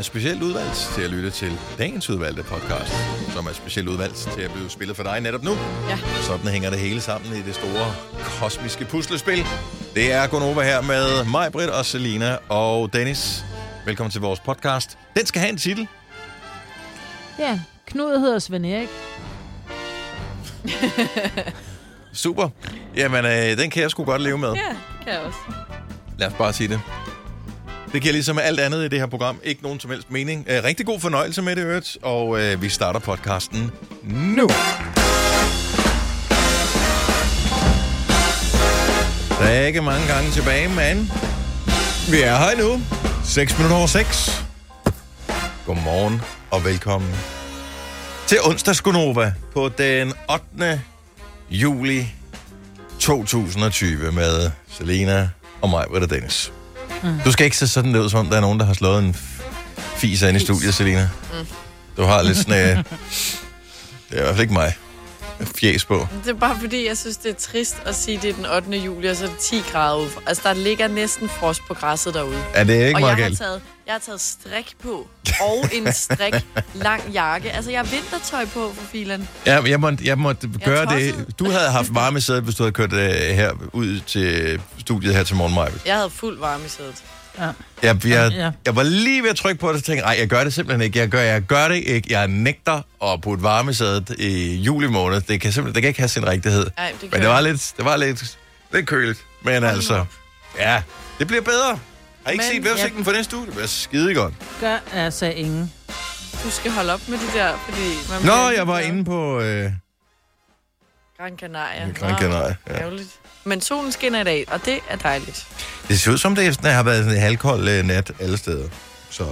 specielt udvalgt til at lytte til dagens udvalgte podcast, som er specielt udvalgt til at blive spillet for dig netop nu. Ja. Sådan hænger det hele sammen i det store kosmiske puslespil. Det er Gonova her med mig, Britt og Selina og Dennis. Velkommen til vores podcast. Den skal have en titel. Ja, Knud hedder Svend Erik. Super. Jamen, den kan jeg sgu godt leve med. Ja, kan jeg også. Lad os bare sige det. Det giver ligesom alt andet i det her program ikke nogen som helst mening. Rigtig god fornøjelse med det, øvrigt, og vi starter podcasten nu. Der er ikke mange gange tilbage, men vi er her nu. 6:06. Godmorgen og velkommen til onsdags Gonova på den 8. juli 2020 med Selina og mig, Britt og Dennis. Du skal ikke se sådan ud, som om der er nogen, der har slået en fis ind i studiet, Selina. Du har lidt sådan... det er i hvert fald ikke mig. Fjes på. Det er bare fordi, jeg synes, det er trist at sige, det er den 8. juli, og så er det 10 grader ude. Altså, der ligger næsten frost på græsset derude. Er det ikke og meget galt? Jeg har taget strik på, og en strik lang jakke. Altså, jeg har vintertøj på for filen. Ja, jeg måtte gøre det. Du havde haft varme i sædet, hvis du havde kørt her ud til studiet her til morgen, Maja. Jeg havde fuld varme i sædet. Ja. Jeg var lige ved at trykke på det, og tænkte, jeg gør det simpelthen ikke. Jeg gør det ikke. Jeg nægter at putte varme i sædet i juli måned. Det kan ikke have sin rigtighed. Ej, men det var lidt køligt. Men altså, ja, det bliver bedre. Har I ikke set vejrudsigten for næste uge? Det bliver skide godt. Gør altså ingen. Du skal holde op med det der, fordi... Jeg var inde på... Gran Canaria. Gran Canaria, ja. Ærgerligt. Men solen skinner i dag, og det er dejligt. Det ser ud som, det har været en halvkold nat alle steder. Så...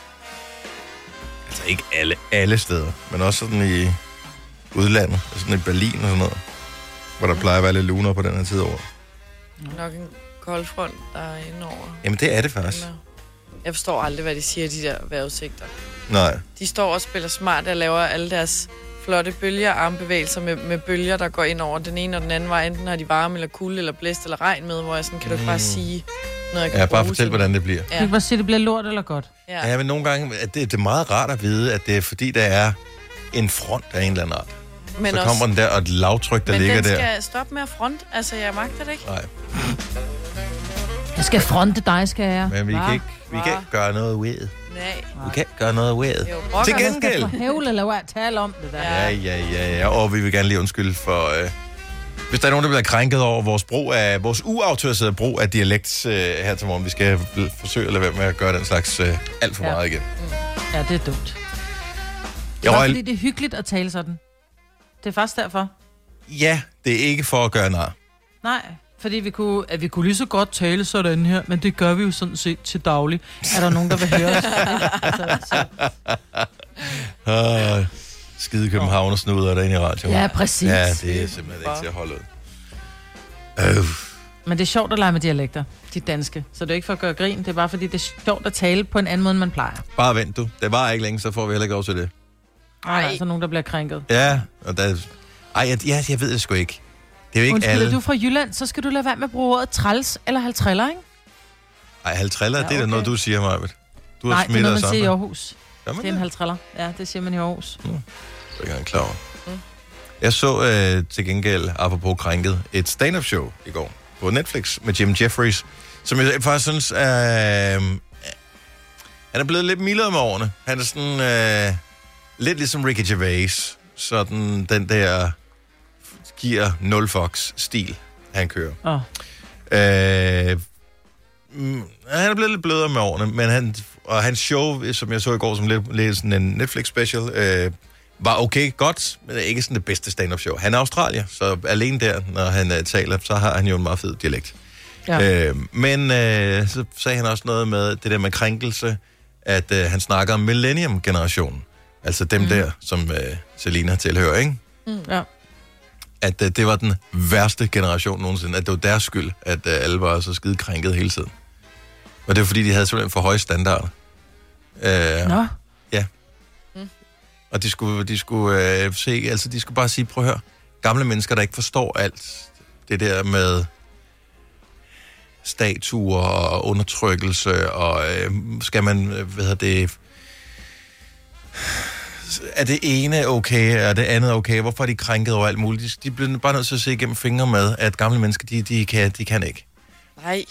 altså ikke alle steder, men også sådan i udlandet. Sådan i Berlin og sådan noget. Hvor der plejer at være lidt luner på den her tid over. Nok en kold front, der er inde over. Jamen, det er det faktisk. Jeg forstår aldrig, hvad de siger, de der vejrudsigter. Nej. De står og spiller smart og laver alle deres flotte armbevægelser med bølger, der går ind over den ene og den anden vej. Enten har de varme eller kulde eller blæst eller regn med, hvor jeg sådan, kan du ikke bare sige noget, jeg kan bare fortæl, hvordan det bliver. Ja. Du kan bare sige, det bliver lort eller godt. Ja, men nogle gange, det er meget rart at vide, at det er fordi, der er en front af en eller anden art. Men så kommer den der, og et lavtryk, der ligger der. Men den skal stoppe med at front. Altså, jeg magter det ikke. Nej. Jeg skal fronte dig, skal jeg. Men vi kan ikke gøre noget ved. Nej. Vi kan ikke gøre noget ved. Til gengæld. Jeg skal hævle eller hvad? Tale om det der. Ja. Og vi vil gerne lige undskylde for... hvis der er nogen, der bliver krænket over vores uautoriserede brug af dialekt her til morgen. Vi skal forsøge at lade være med at gøre den slags alt for meget igen. Ja, det er dumt. Det er fordi, det er hyggeligt at tale sådan. Det er faktisk derfor. Ja, det er ikke for at gøre nar. Nej, fordi vi kunne lige så godt tale sådan her, men det gør vi jo sådan set til daglig. Er der nogen, der vil høre os? Skide København og snuder derinde i radioen. Ja, præcis. Ja, det er simpelthen ikke til at holde ud. Men det er sjovt at lege med dialekter, de danske. Så det er ikke for at gøre grin, det er bare fordi, det er sjovt at tale på en anden måde, end man plejer. Bare vent du. Det var ikke længe, så får vi heller ikke lov til det. Nej, der er altså nogen, der bliver krænket. Ja, og der... jeg ved det sgu ikke. Det er jo ikke alle. Er du fra Jylland, så skal du lade være med at bruge ordet træls eller halvtræller, ikke? Ej, halvtræller, det er da noget, du siger, Marvitt. Nej, det er noget, man siger i Aarhus. Det er en halvtræller. Ja, det siger man i Aarhus. Det er ikke engang klar over. Jeg så til gengæld, apropos krænket, et stand-up show i går på Netflix med Jim Jeffries, som jeg faktisk synes, han er blevet lidt mildere med årene. Han er sådan lidt ligesom Ricky Gervais. Sådan den der giver 0 fucks-stil, han kører. Han er blevet lidt blødere med årene, men hans show, som jeg så i går, som lidt sådan en Netflix-special, var okay, godt, men det er ikke sådan det bedste stand-up show. Han er australier, så alene der, når han taler, så har han jo en meget fed dialekt. Ja. Men så sagde han også noget med det der med krænkelse, at han snakker om millennium-generationen. Altså dem der, som Selina tilhører, ikke? Ja. At det var den værste generation nogensinde. At det var deres skyld, at alle var så skide krænket hele tiden. Og det var fordi, de havde simpelthen for høje standarder. Nå? Ja. Og de skulle se, altså de skulle bare sige, prøv at høre, gamle mennesker, der ikke forstår alt det der med statuer og undertrykkelse, og skal man, er det ene okay, er det andet okay? Hvorfor er de krænket over alt muligt? De bliver bare nødt til at se igennem fingre med, at gamle mennesker, de kan ikke. Nej.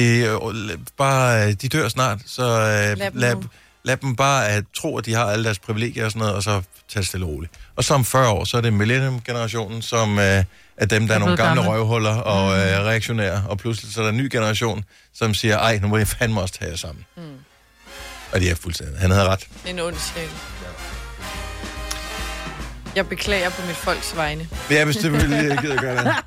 De dør snart, så lad dem bare tro, at de har alle deres privilegier og sådan noget, og så tage det stille og roligt. Og så om 40 år, så er det millennium-generationen, som er dem, der er nogle gamle røvhuller og reaktionære, og pludselig så er der en ny generation, som siger, ej, nu må jeg fandme også tage jer sammen. Og de er fuldstændig. Han havde ret. En ond sjæl. Jeg beklager på mit folks vegne. Ja, hvis det ville jeg gider gøre det.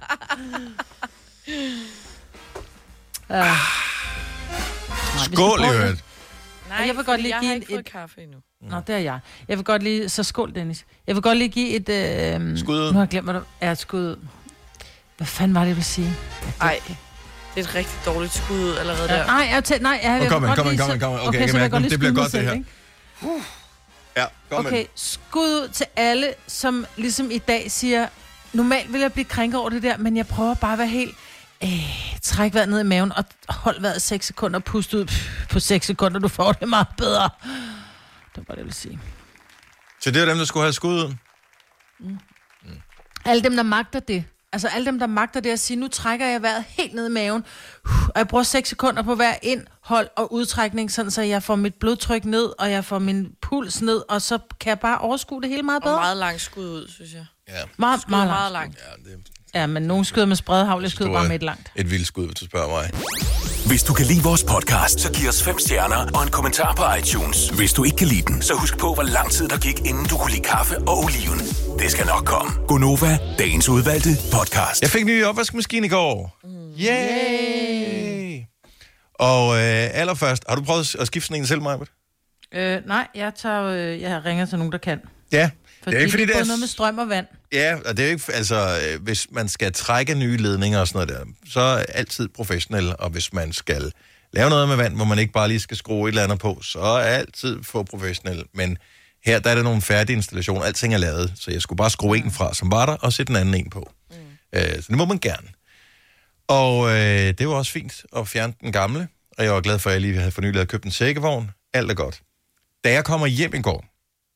Skål, i øvrigt. Nej, jeg vil godt lige give et kaffe endnu. Nå, det er jeg. Jeg vil godt lige... Så skål, Dennis. Jeg vil godt lige give et... Skud. Nu har jeg glemt, hvad det er et skud. Hvad fanden var det, jeg ville sige? Ej, det er et rigtig dårligt skud allerede der. Nej, kom ind. Okay, så det bliver godt, det her. Ja, kom okay, skud til alle, som ligesom i dag siger, normalt vil jeg blive krænket over det der, men jeg prøver bare at være helt... træk vejret ned i maven og hold vejret 6 sekunder, pust ud på 6 sekunder, du får det meget bedre. Det var bare det, jeg ville sige. Så det er dem, der skulle have skud ud? Alle dem, der magter det. Altså alle dem, der magter det at sige, nu trækker jeg vejret helt ned i maven, og jeg bruger 6 sekunder på hver indhold og udtrækning, sådan så jeg får mit blodtryk ned, og jeg får min puls ned, og så kan jeg bare overskue det hele meget bedre. Og meget langt skud ud, synes jeg. Ja. Meget langt. Ja, men nogen skyder med spredhavl, jeg skyder bare med et langt. Et vildt skud, hvis du spørger mig. Hvis du kan lide vores podcast, så giv os 5 stjerner og en kommentar på iTunes. Hvis du ikke kan lide den, så husk på, hvor lang tid der gik, inden du kunne lide kaffe og oliven. Det skal nok komme. Gonova, dagens udvalgte podcast. Jeg fik en ny opvaskemaskine i går. Yay! Og allerførst, har du prøvet at skifte sådan en selv, Majbert? Nej, jeg ringer til nogen, der kan. Ja. Fordi det er ikke, fordi det er noget med strøm og vand. Ja, og det er ikke, altså, hvis man skal trække nye ledninger og sådan noget der, så er altid professionel, og hvis man skal lave noget med vand, hvor man ikke bare lige skal skrue et eller andet på, så er altid for professionel. Men her, der er der nogle færdige installationer, alting er lavet, så jeg skulle bare skrue en fra, som var der, og sætte den anden en på. Så det må man gerne. Og det var også fint at fjerne den gamle, og jeg var glad for, at jeg lige havde for nylig købt en sækkevogn. Alt er godt. Da jeg kommer hjem i går,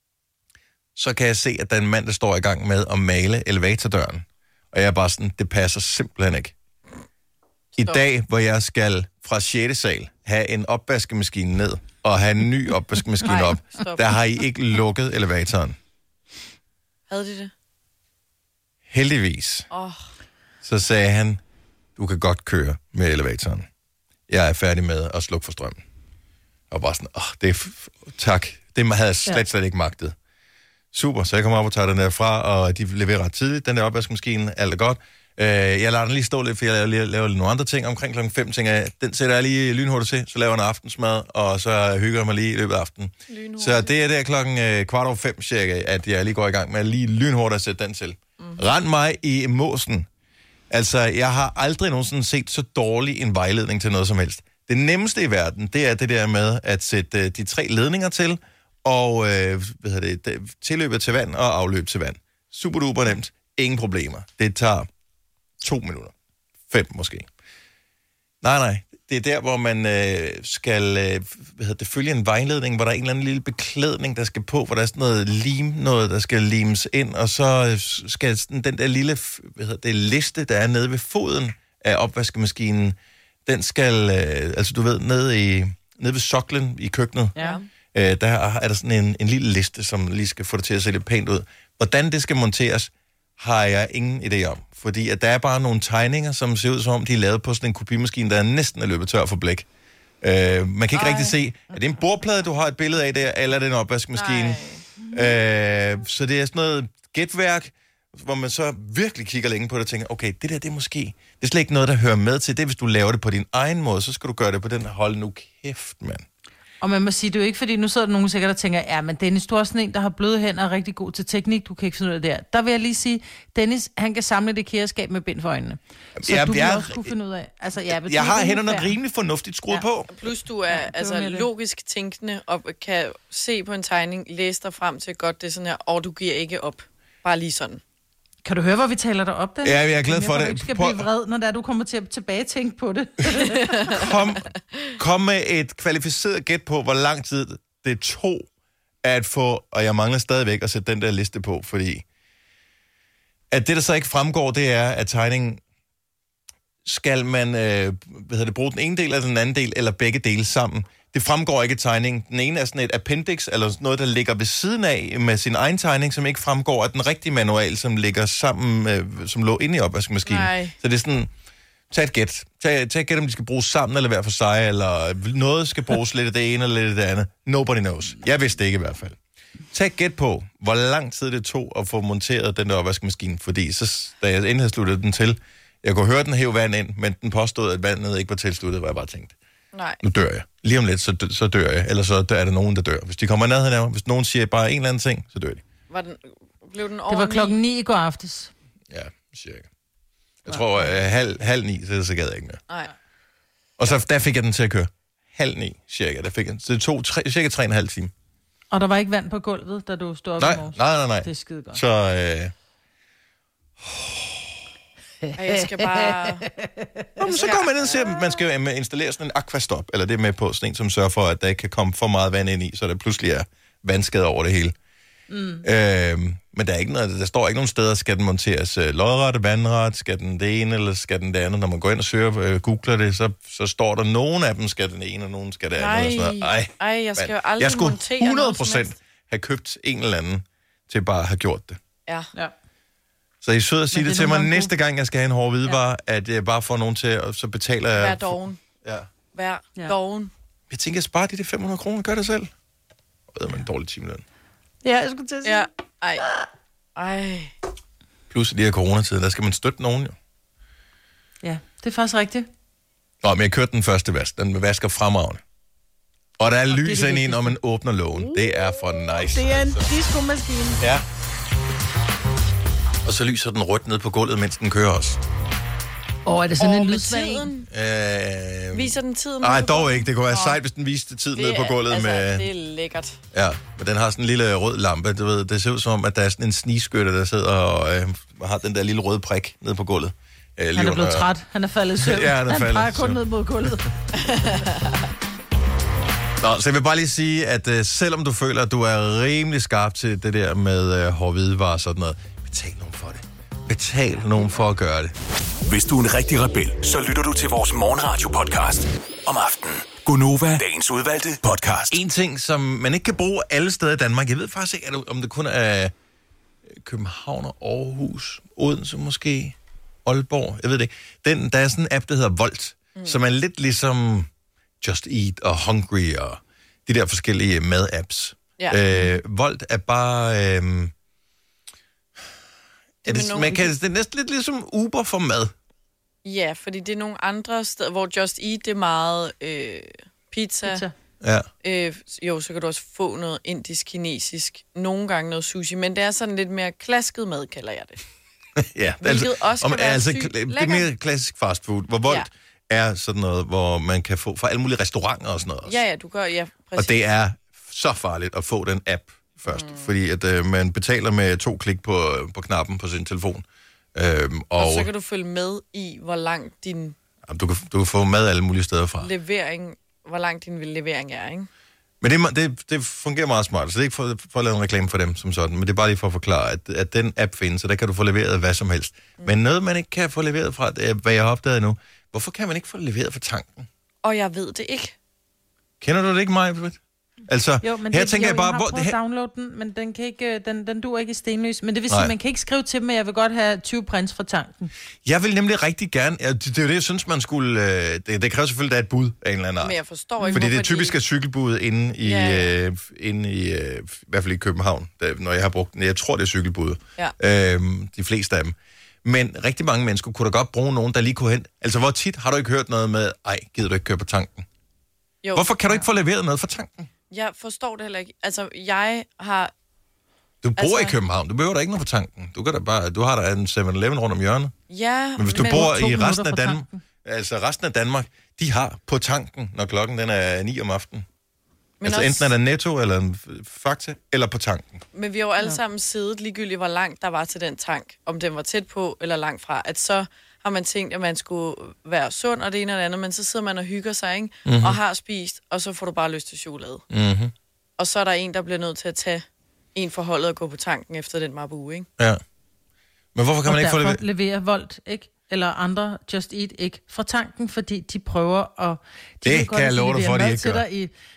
så kan jeg se, at der er en mand, der står i gang med at male elevatordøren. Og jeg er bare sådan, det passer simpelthen ikke. I dag, hvor jeg skal fra 6. sal have en opvaskemaskine ned, og have en ny opvaskemaskine op, der har I ikke lukket elevatoren. Havde de det? Heldigvis. Så sagde han, du kan godt køre med elevatoren. Jeg er færdig med at slukke for strømmen. Og bare sådan, tak. Det havde jeg slet ikke magtet. Super, så jeg kommer op og tager den der fra, og de leverer ret tidligt, den der opvaskemaskine, alt er godt. Jeg lader den lige stå lidt, for jeg laver nogle andre ting. Omkring klokken 5 tænker jeg, den sætter jeg lige lynhurtigt til, så laver jeg en aftensmad, og så hygger jeg mig lige i løbet af aftenen. Så det er der klokken 4:15 cirka, at jeg lige går i gang med at lige lynhurtigt at sætte den til. Rend mig i måsen. Altså, jeg har aldrig nogensinde set så dårlig en vejledning til noget som helst. Det nemmeste i verden, det er det der med at sætte de 3 ledninger til, og tilløbet til vand og afløb til vand. Super duper nemt. Ingen problemer. Det tager 2 minutter. 5 måske. Nej. Det er der, hvor man skal følge en vejledning, hvor der er en eller anden lille beklædning, der skal på, hvor der er sådan noget lim, noget, der skal limes ind, og så skal den der lille liste, der er nede ved foden af opvaskemaskinen, den skal, nede ved soklen i køkkenet. Ja. Der er der sådan en lille liste, som lige skal få det til at se lidt pænt ud. Hvordan det skal monteres, har jeg ingen idé om. Fordi at der er bare nogle tegninger, som ser ud som om, de er lavet på sådan en kopimaskine, der er næsten løbet tør for blæk. Man kan ikke rigtig se, er det en bordplade, du har et billede af der, eller er det en opvaskemaskine? Så det er sådan noget gætværk, hvor man så virkelig kigger længe på det og tænker, okay, det der, det er slet ikke noget, der hører med til det. Hvis du laver det på din egen måde, så skal du gøre det på den her. Hold nu kæft, mand. Og man må sige, det er jo ikke, fordi nu sidder der nogen sikkert og tænker, ja, men Dennis, du er sådan en, der har bløde hænder og er rigtig god til teknik, du kan ikke finde ud af det der. Der vil jeg lige sige, Dennis, han kan samle det kæreskab med bind for øjnene. Så du vil også kunne finde ud af. Altså, jeg har hænderne rimelig fornuftigt skruet på. Plus du er logisk tænkende og kan se på en tegning, læse dig frem til godt, det er sådan her, og du giver ikke op. Bare lige sådan. Kan du høre, hvor vi taler dig op, Dennis? Ja, jeg er glad for det. Du skal blive vred, når der, du kommer til at tilbage tænke på det. Kom med et kvalificeret gæt på, hvor lang tid det tog at få, og jeg mangler stadigvæk at sætte den der liste på, fordi at det, der så ikke fremgår, det er, at tegningen skal man bruge den ene del eller den anden del, eller begge dele sammen. Det fremgår ikke i tegningen. Den ene er sådan et appendix, eller noget, der ligger ved siden af med sin egen tegning, som ikke fremgår af den rigtige manual, som ligger sammen, som lå inde i opvaskemaskinen. Nej. Så det er sådan, tag et gæt. Tag et gæt, om de skal bruges sammen, eller hver for sig, eller noget skal bruges lidt af det ene, eller lidt af det andet. Nobody knows. Jeg vidste det ikke i hvert fald. Tag et gæt på, hvor lang tid det tog at få monteret den der opvaskemaskine, fordi så, da jeg endelig havde sluttet den til, jeg kunne høre den hæve vand ind, men den påstod, at vandet ikke var tilsluttet, hvor jeg bare tænkte, Nej. nu dør jeg. Lige om lidt, så dør jeg. Eller så er der nogen, der dør. Hvis de kommer ned her, hvis nogen siger bare en eller anden ting, så dør de. Blev den over Det var 9:00 i går aftes. Ja, cirka. Jeg tror, halv 9, så gad jeg ikke mere. Nej. Og så der fik jeg den til at køre. 8:30 cirka. Der fik jeg, så det tog cirka 3,5 timer. Og der var ikke vand på gulvet, da du stod op i morges? Nej. Det er skide godt. Så, Jeg skal bare... så går man ind og siger, at man skal installere sådan en aquastop, eller det er med på sådan en, som sørger for, at der ikke kan komme for meget vand ind i, så der pludselig er vandskade over det hele. Men der er ikke noget, der står ikke nogen steder, skal den monteres lodret, vandret, skal den det ene, eller skal den det andet. Når man går ind og søger, googler det, så står der, nogen af dem skal den ene, og nogen skal det andet. Ej, jeg skal jo aldrig jeg skulle montere 100% have købt en eller anden til bare at have gjort det. Ja. Så I er sød at sige det til mig næste gang, jeg skal have en hård hvidevare, at jeg bare får nogen til, og så betaler jeg... Vær doven. Ja. Vær doven. Jeg tænker, jeg sparer de 500 kroner, gør det selv. Og ved man en dårlig timeløn. Ja, jeg skulle til at sige. Ja. Ej. Plus i de her coronatiden, der skal man støtte nogen jo. Ja, det er faktisk rigtigt. Nå, men jeg kørte den første vask. Den vasker fremragende. Og der er lys ind i, når man åbner lågen. Det er for nice. Det er en diskomaskine. Ja. Og så lyser den rødt ned på gulvet, mens den kører også. Er det sådan en med lydsvag? tiden? Viser den tiden? Nej, dog ikke. Det kunne være sejt, hvis den viste tiden ned på gulvet. Altså, med... det er lækkert. Ja, men den har sådan en lille rød lampe. Du ved, det ser ud som om, at der er sådan en snigskytte, der sidder og har den der lille røde prik ned på gulvet. Han er blevet træt. Han er faldet i søvn. Ja, han peger kun ned mod gulvet. Nå, så jeg vil bare lige sige, at selvom du føler, at du er rimelig skarp til det der med hård hvidevare og sådan noget, betal nogen for det. Betal nogen for at gøre det. Hvis du er en rigtig rebel, så lytter du til vores morgenradio-podcast om aftenen. Gonova, dagens udvalgte podcast. En ting, som man ikke kan bruge alle steder i Danmark, jeg ved faktisk ikke, om det kun er København og Aarhus, Odense måske, Aalborg, jeg ved det ikke. Der er sådan en app, der hedder Volt, som er lidt ligesom Just Eat og Hungry og de der forskellige mad-apps. Ja. Volt er bare... det er næsten lidt ligesom Uber for mad. Ja, fordi det er nogle andre steder, hvor Just Eat, det er meget pizza. Ja. Jo, så kan du også få noget indisk, kinesisk, nogle gange noget sushi, men det er sådan lidt mere klasket mad, kalder jeg det. Ja, hvilket også kan være sygt det er lækkert. mere klassisk fast food, hvor Volt er sådan noget, hvor man kan få fra alle mulige restauranter og sådan noget også. Ja, du gør, ja, præcis. Og det er så farligt at få den app først, fordi at man betaler med 2 klik på knappen på sin telefon. Og så kan du følge med i, hvor langt din... Du kan få mad alle mulige steder fra. Hvor langt din levering er, ikke? Men det fungerer meget smart, så det er ikke for at lave en reklame for dem som sådan, men det er bare lige for at forklare, at den app findes, så der kan du få leveret hvad som helst. Men noget, man ikke kan få leveret fra, det er, hvad jeg har opdaget nu. Hvorfor kan man ikke få leveret fra tanken? Og jeg ved det ikke. Kender du det ikke, Maja? Altså, jo, men her tænker jeg bare... Jeg har prøvet at downloade den, men den kan ikke, den duer ikke i stenløs. Men det vil sige, man kan ikke skrive til dem, at jeg vil godt have 20 prints fra tanken. Jeg vil nemlig rigtig gerne... Det er jo det, jeg synes, man skulle... Det kræver selvfølgelig, at der er et bud af en eller anden art. Men jeg forstår ikke, fordi det er typisk et cykelbud inde i hvert fald i København, når jeg har brugt den. Jeg tror, det er cykelbud. Ja. De fleste af dem. Men rigtig mange mennesker kunne da godt bruge nogen, der lige kunne hen... Altså, hvor tit har du ikke hørt noget med, gider du ikke køre på tanken? Jo. Hvorfor kan du ikke få leveret noget fra tanken? Jeg forstår det heller ikke. Altså, jeg har... Du bor i København. Du behøver da ikke noget på tanken. Du har da en 7-Eleven rundt om hjørnet. Ja, men hvis du bor i resten af Danmark, resten af Danmark, de har på tanken, når klokken den er 9 om aftenen. Men altså enten er der Netto, eller en Fakta, eller på tanken. Men vi har jo alle sammen siddet ligegyldigt, hvor langt der var til den tank. Om den var tæt på, eller langt fra. At så har man tænkt, at man skulle være sund, og det ene og det andet, men så sidder man og hygger sig, ikke? Mm-hmm. Og har spist, og så får du bare lyst til chokolade. Mm-hmm. og så er der en, der bliver nødt til at tage en for holdet og gå på tanken efter den marabu, ikke? Ja. Men hvorfor kan man ikke få det? Leverer Volt, ikke? Eller andre Just Eat ikke fra tanken, fordi de prøver at... Det kan jeg love dig for, de ikke gør.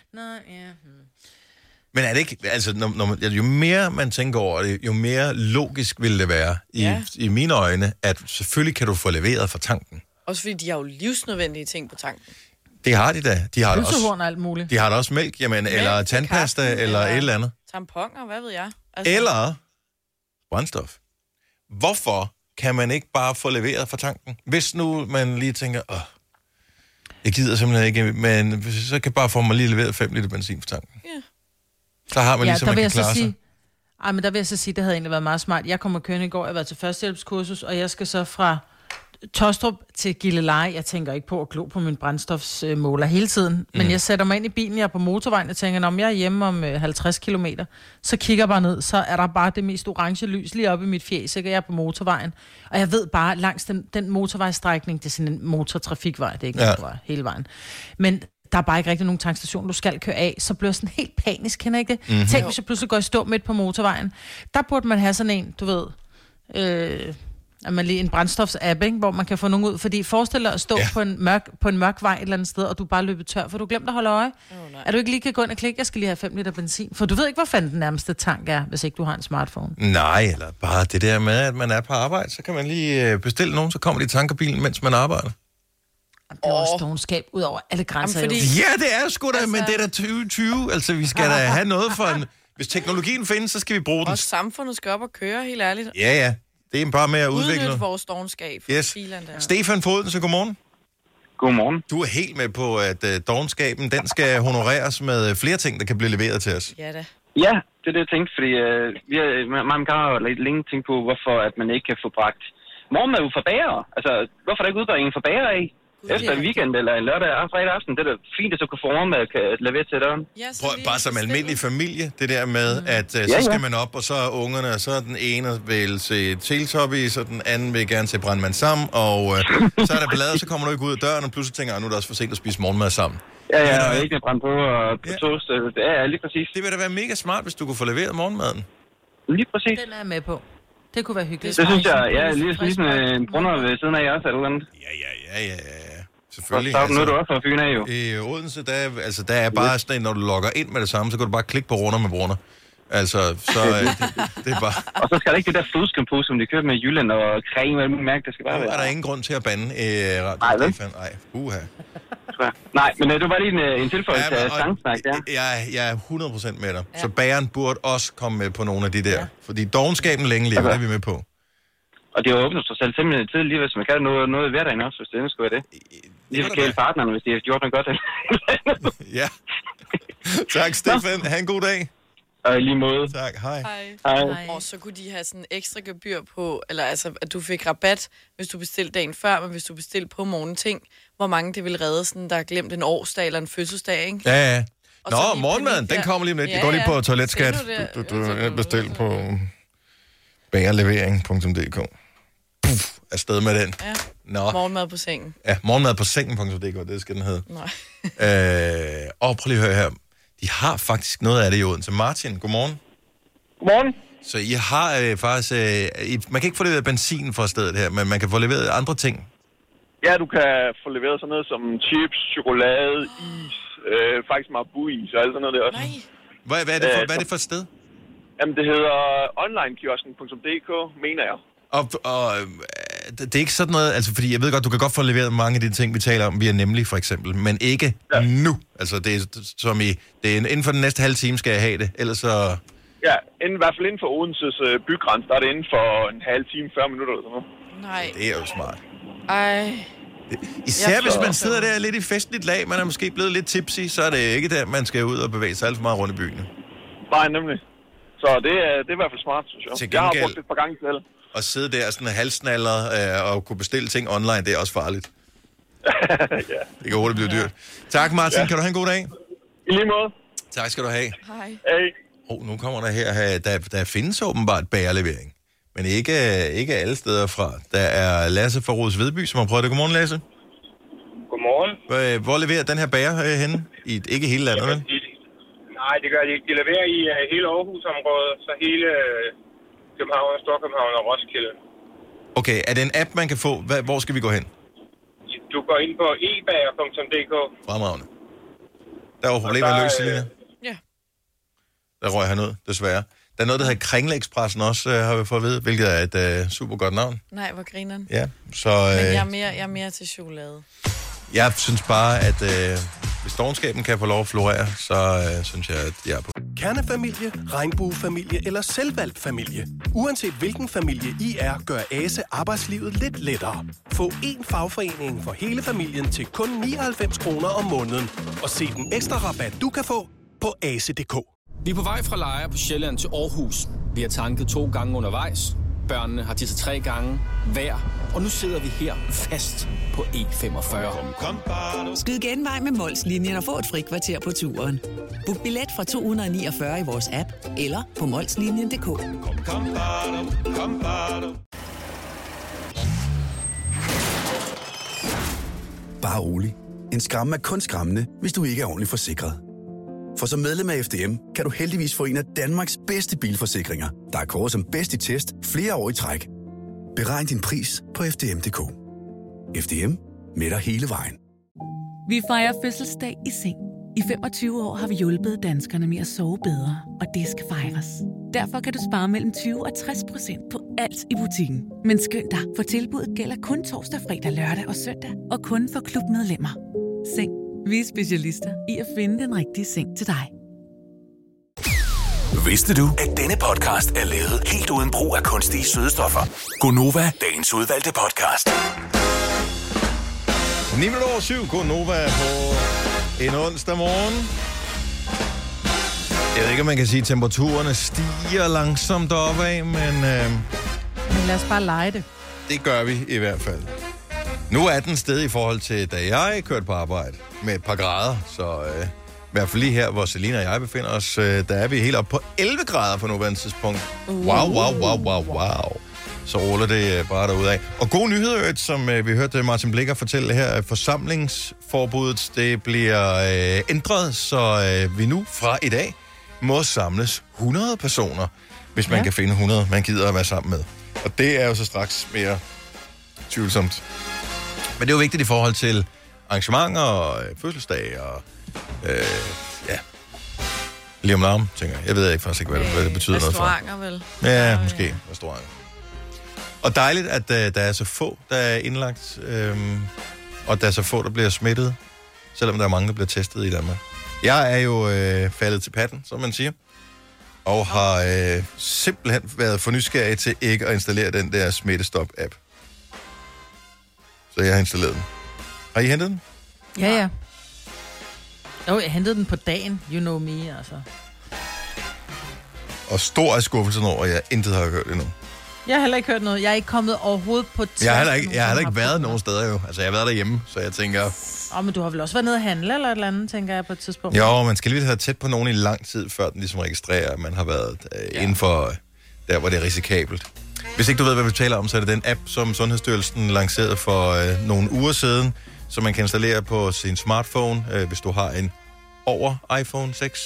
Men er det ikke... Altså, jo mere man tænker over det, jo mere logisk vil det være i mine øjne, at selvfølgelig kan du få leveret fra tanken. Også fordi de har jo livsnødvendige ting på tanken. Det har de da. De har også, alt muligt. De har da også mælk, jamen, eller tandpasta, kaffe, eller et eller andet. Tamponer, hvad ved jeg. Altså... Eller brændstof. Hvorfor kan man ikke bare få leveret fra tanken? Hvis nu man lige tænker, jeg gider simpelthen ikke, men så kan bare få mig lige leveret 5 liter benzin fra tanken. Ja. Så har man ligesom, man kan klare sig. Men der vil jeg så sige, det havde egentlig været meget smart. Jeg kommer kørende i går, jeg har været til førstehjælpskursus, og jeg skal så fra Tostrup til Gilleleje. Jeg tænker ikke på at glo på min brændstofsmåler hele tiden, men jeg sætter mig ind i bilen, jeg er på motorvejen, og tænker, når jeg er hjemme om 50 kilometer, så kigger jeg bare ned, så er der bare det mest orange lys lige oppe i mit fjes, ikke? Jeg er på motorvejen, og jeg ved bare, langs den motorvejsstrækning, det er sådan en motortrafikvej, det er ikke motorvej hele vejen, men der er bare ikke rigtig nogen tankstation, du skal køre af, så bliver jeg sådan helt panisk, kender ikke det? Mm-hmm. Tænk, hvis jeg pludselig går i stå midt på motorvejen. Der burde man have sådan en, du ved, man lige en brændstofs-app, ikke? Hvor man kan få nogen ud. Fordi forestil dig at stå på en mørk vej et eller andet sted, og du bare løber tør, for du glemte at holde øje. Du ikke lige kan gå ind og klikke, jeg skal lige have 5 liter benzin. For du ved ikke, hvor fanden den nærmeste tank er, hvis ikke du har en smartphone. Nej, eller bare det der med, at man er på arbejde, så kan man lige bestille nogen, så kommer de i tankerbilen, mens man arbejder. Det er også dogenskab ud over alle grænser. Fordi... Ja, det er sgu da, men det er da 2020. Altså, vi skal da have noget for en... Hvis teknologien findes, så skal vi bruge den. Og samfundet skal op og køre, helt ærligt. Ja. Det er bare med at udvikle... Udnytte vores dogenskab. Yes. Stefan Foden, så godmorgen. Godmorgen. Du er helt med på, at dogenskaben, den skal honoreres med flere ting, der kan blive leveret til os. Ja da. Ja, det er det, jeg tænkte, fordi man kan jo længe tænke på, hvorfor at man ikke kan få bragt morgenmad ud fra bager. Altså, hvorfor der ikke udbringe en fra bager af? Efter en weekend eller en lørdag og fredag aften, det er da fint, at så kan få morgenmad kan levere til døren. Ja, bare som almindelig familie, det der med, at så skal man op, og så er ungerne, og så er den ene vil se Teletubbies, og den anden vil gerne se Brandmand sammen, og så er der ballade, så kommer du ikke ud af døren, og pludselig tænker, nu er det også for sent at spise morgenmad sammen. Ja, og ikke brænde på og på toast, det er lige præcis. Det vil da være mega smart, hvis du kunne få leveret morgenmaden. Lige præcis. Den er jeg med på. Det kunne være hyggeligt. Det synes jeg, lige sådan en brunner ved siden af også, eller andet. Ja. Selvfølgelig. Nu er du også fra Fyn af, jo. I Odense, der er bare sådan, når du logger ind med det samme, så kan du bare klikke på runder med brunner. Altså, så det er bare... Og så skal der ikke det der flødeskampo, som de køber med Jylland og creme og alt mærke, det skal bare være. Er der ingen grund til at bande Radio Stefan? Nej, uha. Nej, men det var lige en tilføjelse af sangsnak, ja. Jeg er 100% med dig. Så bageren burde også komme med på nogle af de der. Fordi dogenskaben længe lever, det er vi med på. Og det har åbnet sig selv simpelthen tidligt, hvis man kan noget i hverdagen også, hvis det endelig skulle være det. Lige for kæle partnerne, hvis de har gjort noget godt. Ja. Tak, Stefan. Ha' en god dag. Og lige måde. Tak. Hej. Og så kunne de have sådan ekstra gebyr på, eller altså, at du fik rabat, hvis du bestilte dagen før, men hvis du bestilte på morgen ting, hvor mange det ville redde, sådan, der er glemt en årsdag eller en fødselsdag, ikke? Ja. Nå, morgenmaden, den kommer lige om lidt. Jeg går lige på toiletskat. Du bestil på bagerlevering.dk. Afsted med den. Ja. Nå. Morgenmad på sengen. Ja, morgenmad på sengen.dk, det skal den hedde. Nej. Prøv lige at høre her. De har faktisk noget af det i Odense. Martin, godmorgen. Godmorgen. Så I har faktisk... man kan ikke få leveret benzin fra stedet her, men man kan få leveret andre ting. Ja, du kan få leveret sådan noget som chips, chokolade, is, faktisk marabu-is og alt sådan noget der også. Nej. Hvad er det for et sted? Jamen, det hedder onlinekiosken.dk, mener jeg. Og det er ikke sådan noget, altså fordi jeg ved godt, du kan godt få leveret mange af de ting, vi taler om via Nemlig for eksempel, men ikke nu. Altså det er som i, inden for den næste halve time skal jeg have det, ellers så... Ja, i hvert fald inden for Odenses bygræns, der er det inden for en halv time, 40 minutter eller sådan noget. Nej. Det er jo smart. Især hvis man sidder der lidt i festligt lag, man er måske blevet lidt tipsy, så er det ikke der, man skal ud og bevæge sig alt for meget rundt i byen. Nej, nemlig. Så det er i hvert fald smart, synes jeg. Jeg har brugt det et par gange selv. At sidde der sådan halssnaller og kunne bestille ting online, det er også farligt. Ja. Det kan hurtigt blive dyrt. Tak, Martin. Kan du have en god dag? I lige måde. Tak skal du have. Hej. Hey. Nu kommer der her, der findes åbenbart bagerlevering, men ikke alle steder fra. Der er Lasse fra Rods Vedby, som har prøvet det. Godmorgen, Lasse. Godmorgen. Hvor leverer den her bager henne? Ikke hele landet, vel? Nej, det gør de ikke. De leverer i hele Aarhus-området, så hele København, Storkøbenhavn og Roskilde. Okay, er det en app, man kan få? Hvor skal vi gå hen? Du går ind på ebager.dk. Fremragende. Der var problemet løst, Selina. Ja. Der røg han ud, desværre. Der er noget, der hedder Kringlekspressen også, har vi fået at vide, hvilket er et super godt navn. Nej, hvor grineren. Ja, så... Men jeg er mere til chokolade. Jeg synes bare, at hvis dovenskaben kan få lov at florere, så synes jeg, at jeg er på. Kernefamilie, regnbuefamilie eller selvvalgt familie. Uanset hvilken familie I er, gør Ase arbejdslivet lidt lettere. Få én fagforening for hele familien til kun 99 kroner om måneden. Og se den ekstra rabat, du kan få på ase.dk. Vi er på vej fra Lejre på Sjælland til Aarhus. Vi har tanket 2 gange undervejs. Børnene har tisset 3 gange hver. Og nu sidder vi her fast på E45. Skyd genvej med Mols-linjen og få et frikvarter på turen. Book billet fra 249 i vores app eller på molslinjen.dk. Bare rolig. En skræmme er kun skræmmende, hvis du ikke er ordentligt forsikret. For som medlem af FDM kan du heldigvis få en af Danmarks bedste bilforsikringer, der er kåret som bedst i test flere år i træk. Beregn din pris på FDM.dk. FDM med dig hele vejen. Vi fejrer fødselsdag i seng. I 25 år har vi hjulpet danskerne med at sove bedre, og det skal fejres. Derfor kan du spare mellem 20 og 60% på alt i butikken. Men skynd dig, for tilbuddet gælder kun torsdag, fredag, lørdag og søndag, og kun for klubmedlemmer. Seng. Vi er specialister i at finde den rigtige seng til dig. Vidste du, at denne podcast er lavet helt uden brug af kunstige sødestoffer? Gonova, dagens udvalgte podcast. 9:07, Gonova på en onsdag morgen. Jeg ved ikke, om man kan sige, at temperaturerne stiger langsomt deroppe af, men lad os bare lege det. Det gør vi i hvert fald. Nu er den sted i forhold til, da jeg kørte på arbejde med et par grader, så i hvert fald lige her, hvor Selina og jeg befinder os, der er vi helt oppe på 11 grader på nuværende tidspunkt. Wow. Så ruller det bare derudad. Og gode nyheder, som vi hørte Martin Blikker fortælle her, at forsamlingsforbuddet, det bliver ændret, så vi nu fra i dag må samles 100 personer, hvis man kan finde 100, man gider at være sammen med. Og det er jo så straks mere tvivlsomt. Men det er jo vigtigt i forhold til arrangementer og fødselsdage og lige om larm, tænker jeg. Jeg ved ikke faktisk ikke, hvad det betyder noget for. Restauranter vel? Ja, måske restauranter. Og dejligt, at der er så få, der er indlagt, og der er så få, der bliver smittet, selvom der er mange, der bliver testet i Danmark. Jeg er jo faldet til patten, som man siger, og har simpelthen været for nysgerrig til ikke at installere den der smittestop-app. Så jeg har installeret den. Har I hentet den? Ja. Jo, jeg hentede den på dagen. You know me, altså. Og stor er skuffelsen over, at jeg intet har hørt endnu. Jeg har heller ikke hørt noget. Jeg er ikke kommet overhovedet på tværs. Jeg har heller ikke været nogen steder jo. Altså, jeg har været derhjemme, så jeg tænker... Men du har vel også været nede og handle eller et eller andet, tænker jeg på et tidspunkt. Jo, man skal lige have tæt på nogen i lang tid, før den ligesom registrerer, at man har været inden for der, hvor det er risikabelt. Hvis ikke du ved, hvad vi taler om, så er det den app, som Sundhedsstyrelsen lancerede for nogle uger siden, som man kan installere på sin smartphone, hvis du har en over iPhone 6.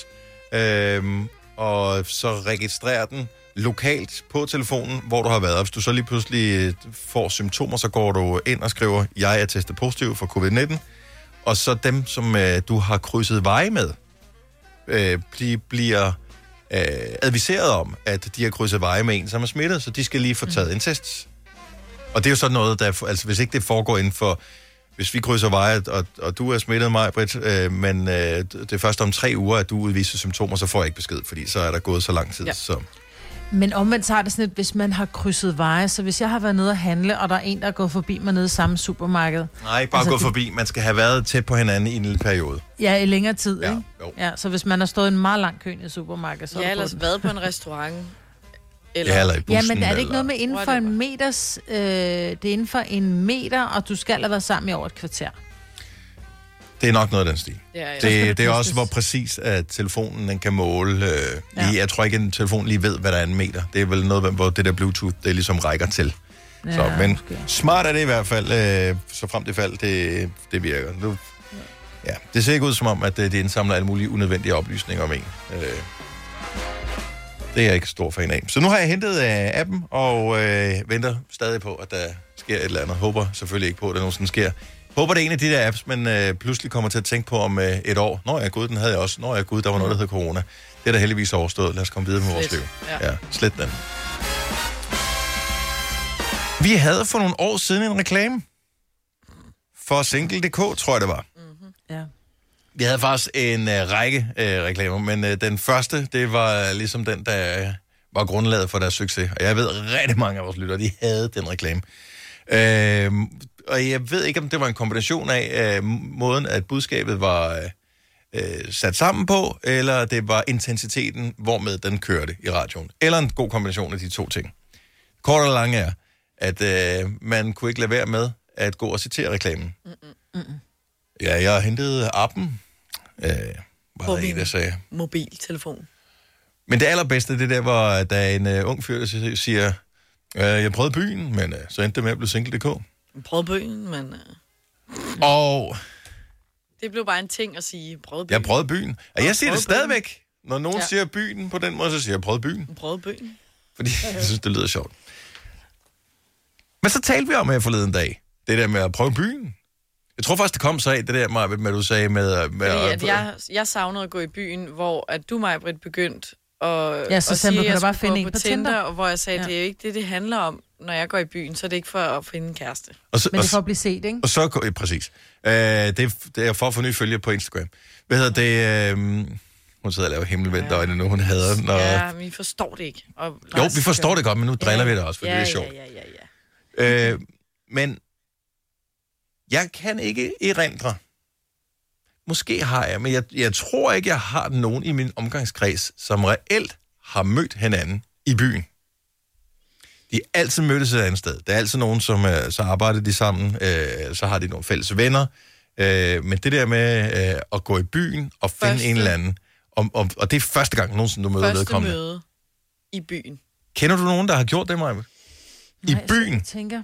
Og så registrerer den lokalt på telefonen, hvor du har været. Hvis du så lige pludselig får symptomer, så går du ind og skriver, jeg er testet positiv for covid-19. Og så dem, som du har krydset veje med, de bliver adviseret om, at de har krydset veje med en, som er smittet, så de skal lige få taget en test. Og det er jo sådan noget, der, altså hvis ikke det foregår inden for, hvis vi krydser veje, og du er smittet mig, Britt, men det er først om 3 uger, at du udviser symptomer, så får jeg ikke besked, fordi så er der gået så lang tid. Ja. Så. Men omvendt så er det sådan, at hvis man har krydset veje, så hvis jeg har været nede og handle, og der er en, der er gået forbi mig nede i samme supermarked. Nej, ikke bare altså, gået forbi. Man skal have været tæt på hinanden i en lille periode. Ja, i længere tid, ja, ikke? Jo. Ja, så hvis man har stået en meget lang kø i supermarked, så ja, ellers været på en restaurant. Eller i bussen. Ja, men er det ikke noget med inden for en meters... det er inden for 1 meter, og du skal have været sammen i over et kvarter? Det er nok noget af den stil. Ja. Det er også, hvor præcis at telefonen den kan måle. Jeg tror ikke, at en telefon lige ved, hvad der er 1 meter. Det er vel noget, hvor det der Bluetooth, det ligesom rækker til. Ja, så, men smart er det i hvert fald, så frem til fald, det virker. Nu, Ja, det ser ikke ud som om, at de indsamler alle mulige unødvendige oplysninger om en. Det er jeg ikke stor fan af. Så nu har jeg hentet appen, og venter stadig på, at der sker et eller andet. Håber selvfølgelig ikke på, at der nogensinde sker. Håber, det er en af de der apps, men pludselig kommer til at tænke på om et år. Nå ja, gud, den havde jeg også. Nå ja, gud, der var noget, der hed corona. Det er da heldigvis overstået. Lad os komme videre med vores liv. Ja, slet den. Vi havde for nogle år siden en reklame for Single.dk, tror jeg det var. Mm-hmm. Ja. Vi havde faktisk en række reklamer, men den første, det var ligesom den, der var grundlaget for deres succes. Og jeg ved, rigtig mange af vores lyttere, de havde den reklame. Og jeg ved ikke, om det var en kombination af måden, at budskabet var sat sammen på, eller det var intensiteten, hvormed den kørte i radioen. Eller en god kombination af de to ting. Kort og lang er, at man kunne ikke lade være med at gå og citere reklamen. Ja, jeg hentede appen. Var der en, der sagde. Mobiltelefon. Men det allerbedste, det der var, da en ung fyr, der siger, jeg prøvede byen, men så endte det med at blive Single.dk. Jeg prøvede byen, men... Og... Det blev bare en ting at sige, prøvede byen. Jeg prøvede byen. Og jeg siger det stadigvæk. Når nogen siger byen på den måde, så siger jeg, prøvede byen. Prøvede byen. Fordi jeg synes, det lyder sjovt. Men så talte vi om her forleden dag. Det der med at prøve byen. Jeg tror faktisk, det kom så af, det der med du sagde med fordi at jeg savnede at gå i byen, hvor at du, Maj-Britt, begyndte at så sige, at jeg bare finde en på Tinder. Og hvor jeg sagde, det er jo ikke det handler om, når jeg går i byen, så er det ikke for at finde en kæreste. Men det er for at blive set, ikke? Og så, præcis. Det er for at få nye følgere på Instagram. Hvad hedder det? Hun sidder og laver himmelvendt øjne nu, hun hader. Når... Ja, men vi forstår det ikke. Og jo, vi forstår det godt, men nu driller vi det også, for det er sjovt. Ja. Men jeg kan ikke erindre. Måske har jeg, men jeg tror ikke, jeg har nogen i min omgangskreds, som reelt har mødt hinanden i byen. De er altid mødtes et andet sted. Der er altid nogen, som så arbejder de sammen, så har de nogle fælles venner. Men det der med at gå i byen og finde en eller anden, og det er første gang nogensinde, du møder vedkommende. Første møde i byen. Kender du nogen, der har gjort det, Maja? I byen? Jeg tænker...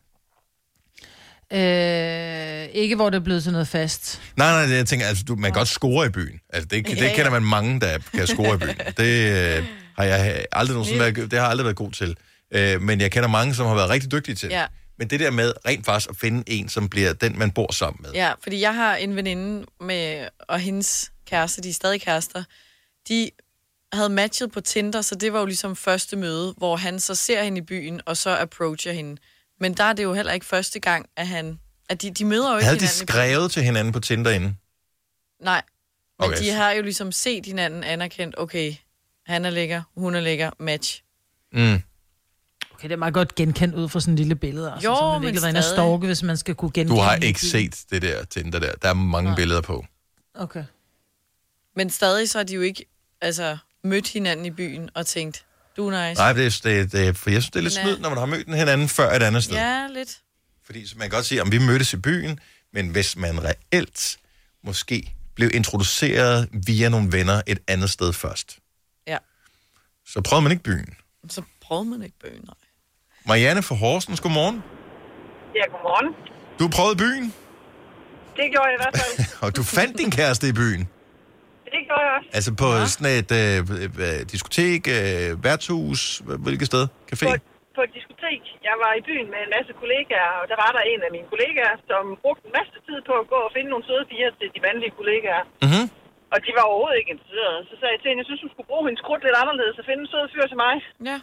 ikke hvor det er blevet sådan noget fast. Nej, jeg tænker, altså, man kan godt score i byen. Altså, det kender man mange, der kan score i byen. Det har jeg aldrig det har aldrig været god til. Men jeg kender mange, som har været rigtig dygtige til. Ja. Men det der med rent faktisk at finde en, som bliver den, man bor sammen med. Ja, fordi jeg har en veninde og hendes kæreste, de er stadig kærester, de havde matchet på Tinder, så det var jo ligesom første møde, hvor han så ser hende i byen, og så approacher hende. Men der er det jo heller ikke første gang, at de møder jo ikke havde hinanden. Havde de skrevet til hinanden på Tinder inden? Nej, men okay. De har jo ligesom set hinanden anerkendt, okay, han er lækker, hun er lækker, match. Mm. Okay, det er meget godt genkendt ud fra sådan en lille billede. Altså, jo, så man men stadig. At stalke, hvis man skal kunne genkende. Du har ikke set det der Tinder der. Der er mange billeder på. Okay. Men stadig så har de jo ikke mødt hinanden i byen og tænkt, du er nice. Nej, for jeg synes, det er lidt snyd, når man har mødt hinanden før et andet sted. Ja, lidt. Fordi så man kan godt sige, om vi mødtes i byen, men hvis man reelt måske blev introduceret via nogle venner et andet sted først. Ja. Så prøvede man ikke byen. Så prøvede man ikke byen, nej. Marianne fra Horsens, godmorgen. Ja, godmorgen. Du prøvede byen? Det gjorde jeg i hvert fald. Og du fandt din kæreste i byen? Det gjorde jeg også. Altså på sådan et diskotek, værtshus, hvilket sted? Café? På et diskotek. Jeg var i byen med en masse kollegaer, og der var der en af mine kollegaer, som brugte en masse tid på at gå og finde nogle søde piger til de mandlige kollegaer. Mm-hmm. Og de var overhovedet ikke interesserede. Så sagde jeg til hende, jeg synes, hun skulle bruge hendes krudt lidt anderledes og finde en sød fyr til mig. Ja.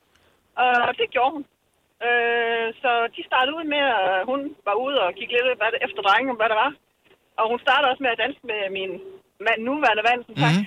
Og det gjorde hun. Så de startede ud med, at hun var ude og kiggede lidt efter drengen, om hvad der var. Og hun startede også med at danse med min nuværende mand, som sagt.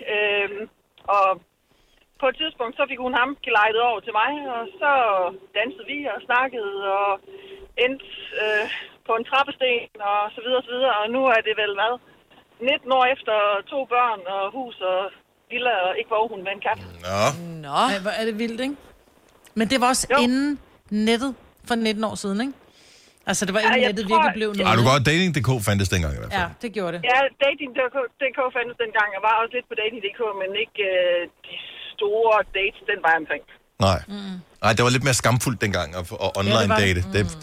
Og på et tidspunkt, så fik hun ham gelejtet over til mig, og så dansede vi og snakkede og endte på en trappesten og så videre og så videre. Og nu er det vel 19 år efter 2 børn og hus og villa og ikke våghund med en kat. Nå. Ej, hvor er det vildt, ikke? Men det var også inden nettet for 19 år siden, ikke? Altså, det var inden nettet virkelig blev noget. Du godt, Dating.dk fandtes dengang i hvert fald. Ja, det gjorde det. Ja, Dating.dk fandtes dengang. Jeg var også lidt på Dating.dk, men ikke de store dates den vej omkring. Nej. Nej, det var lidt mere skamfuldt dengang at online date.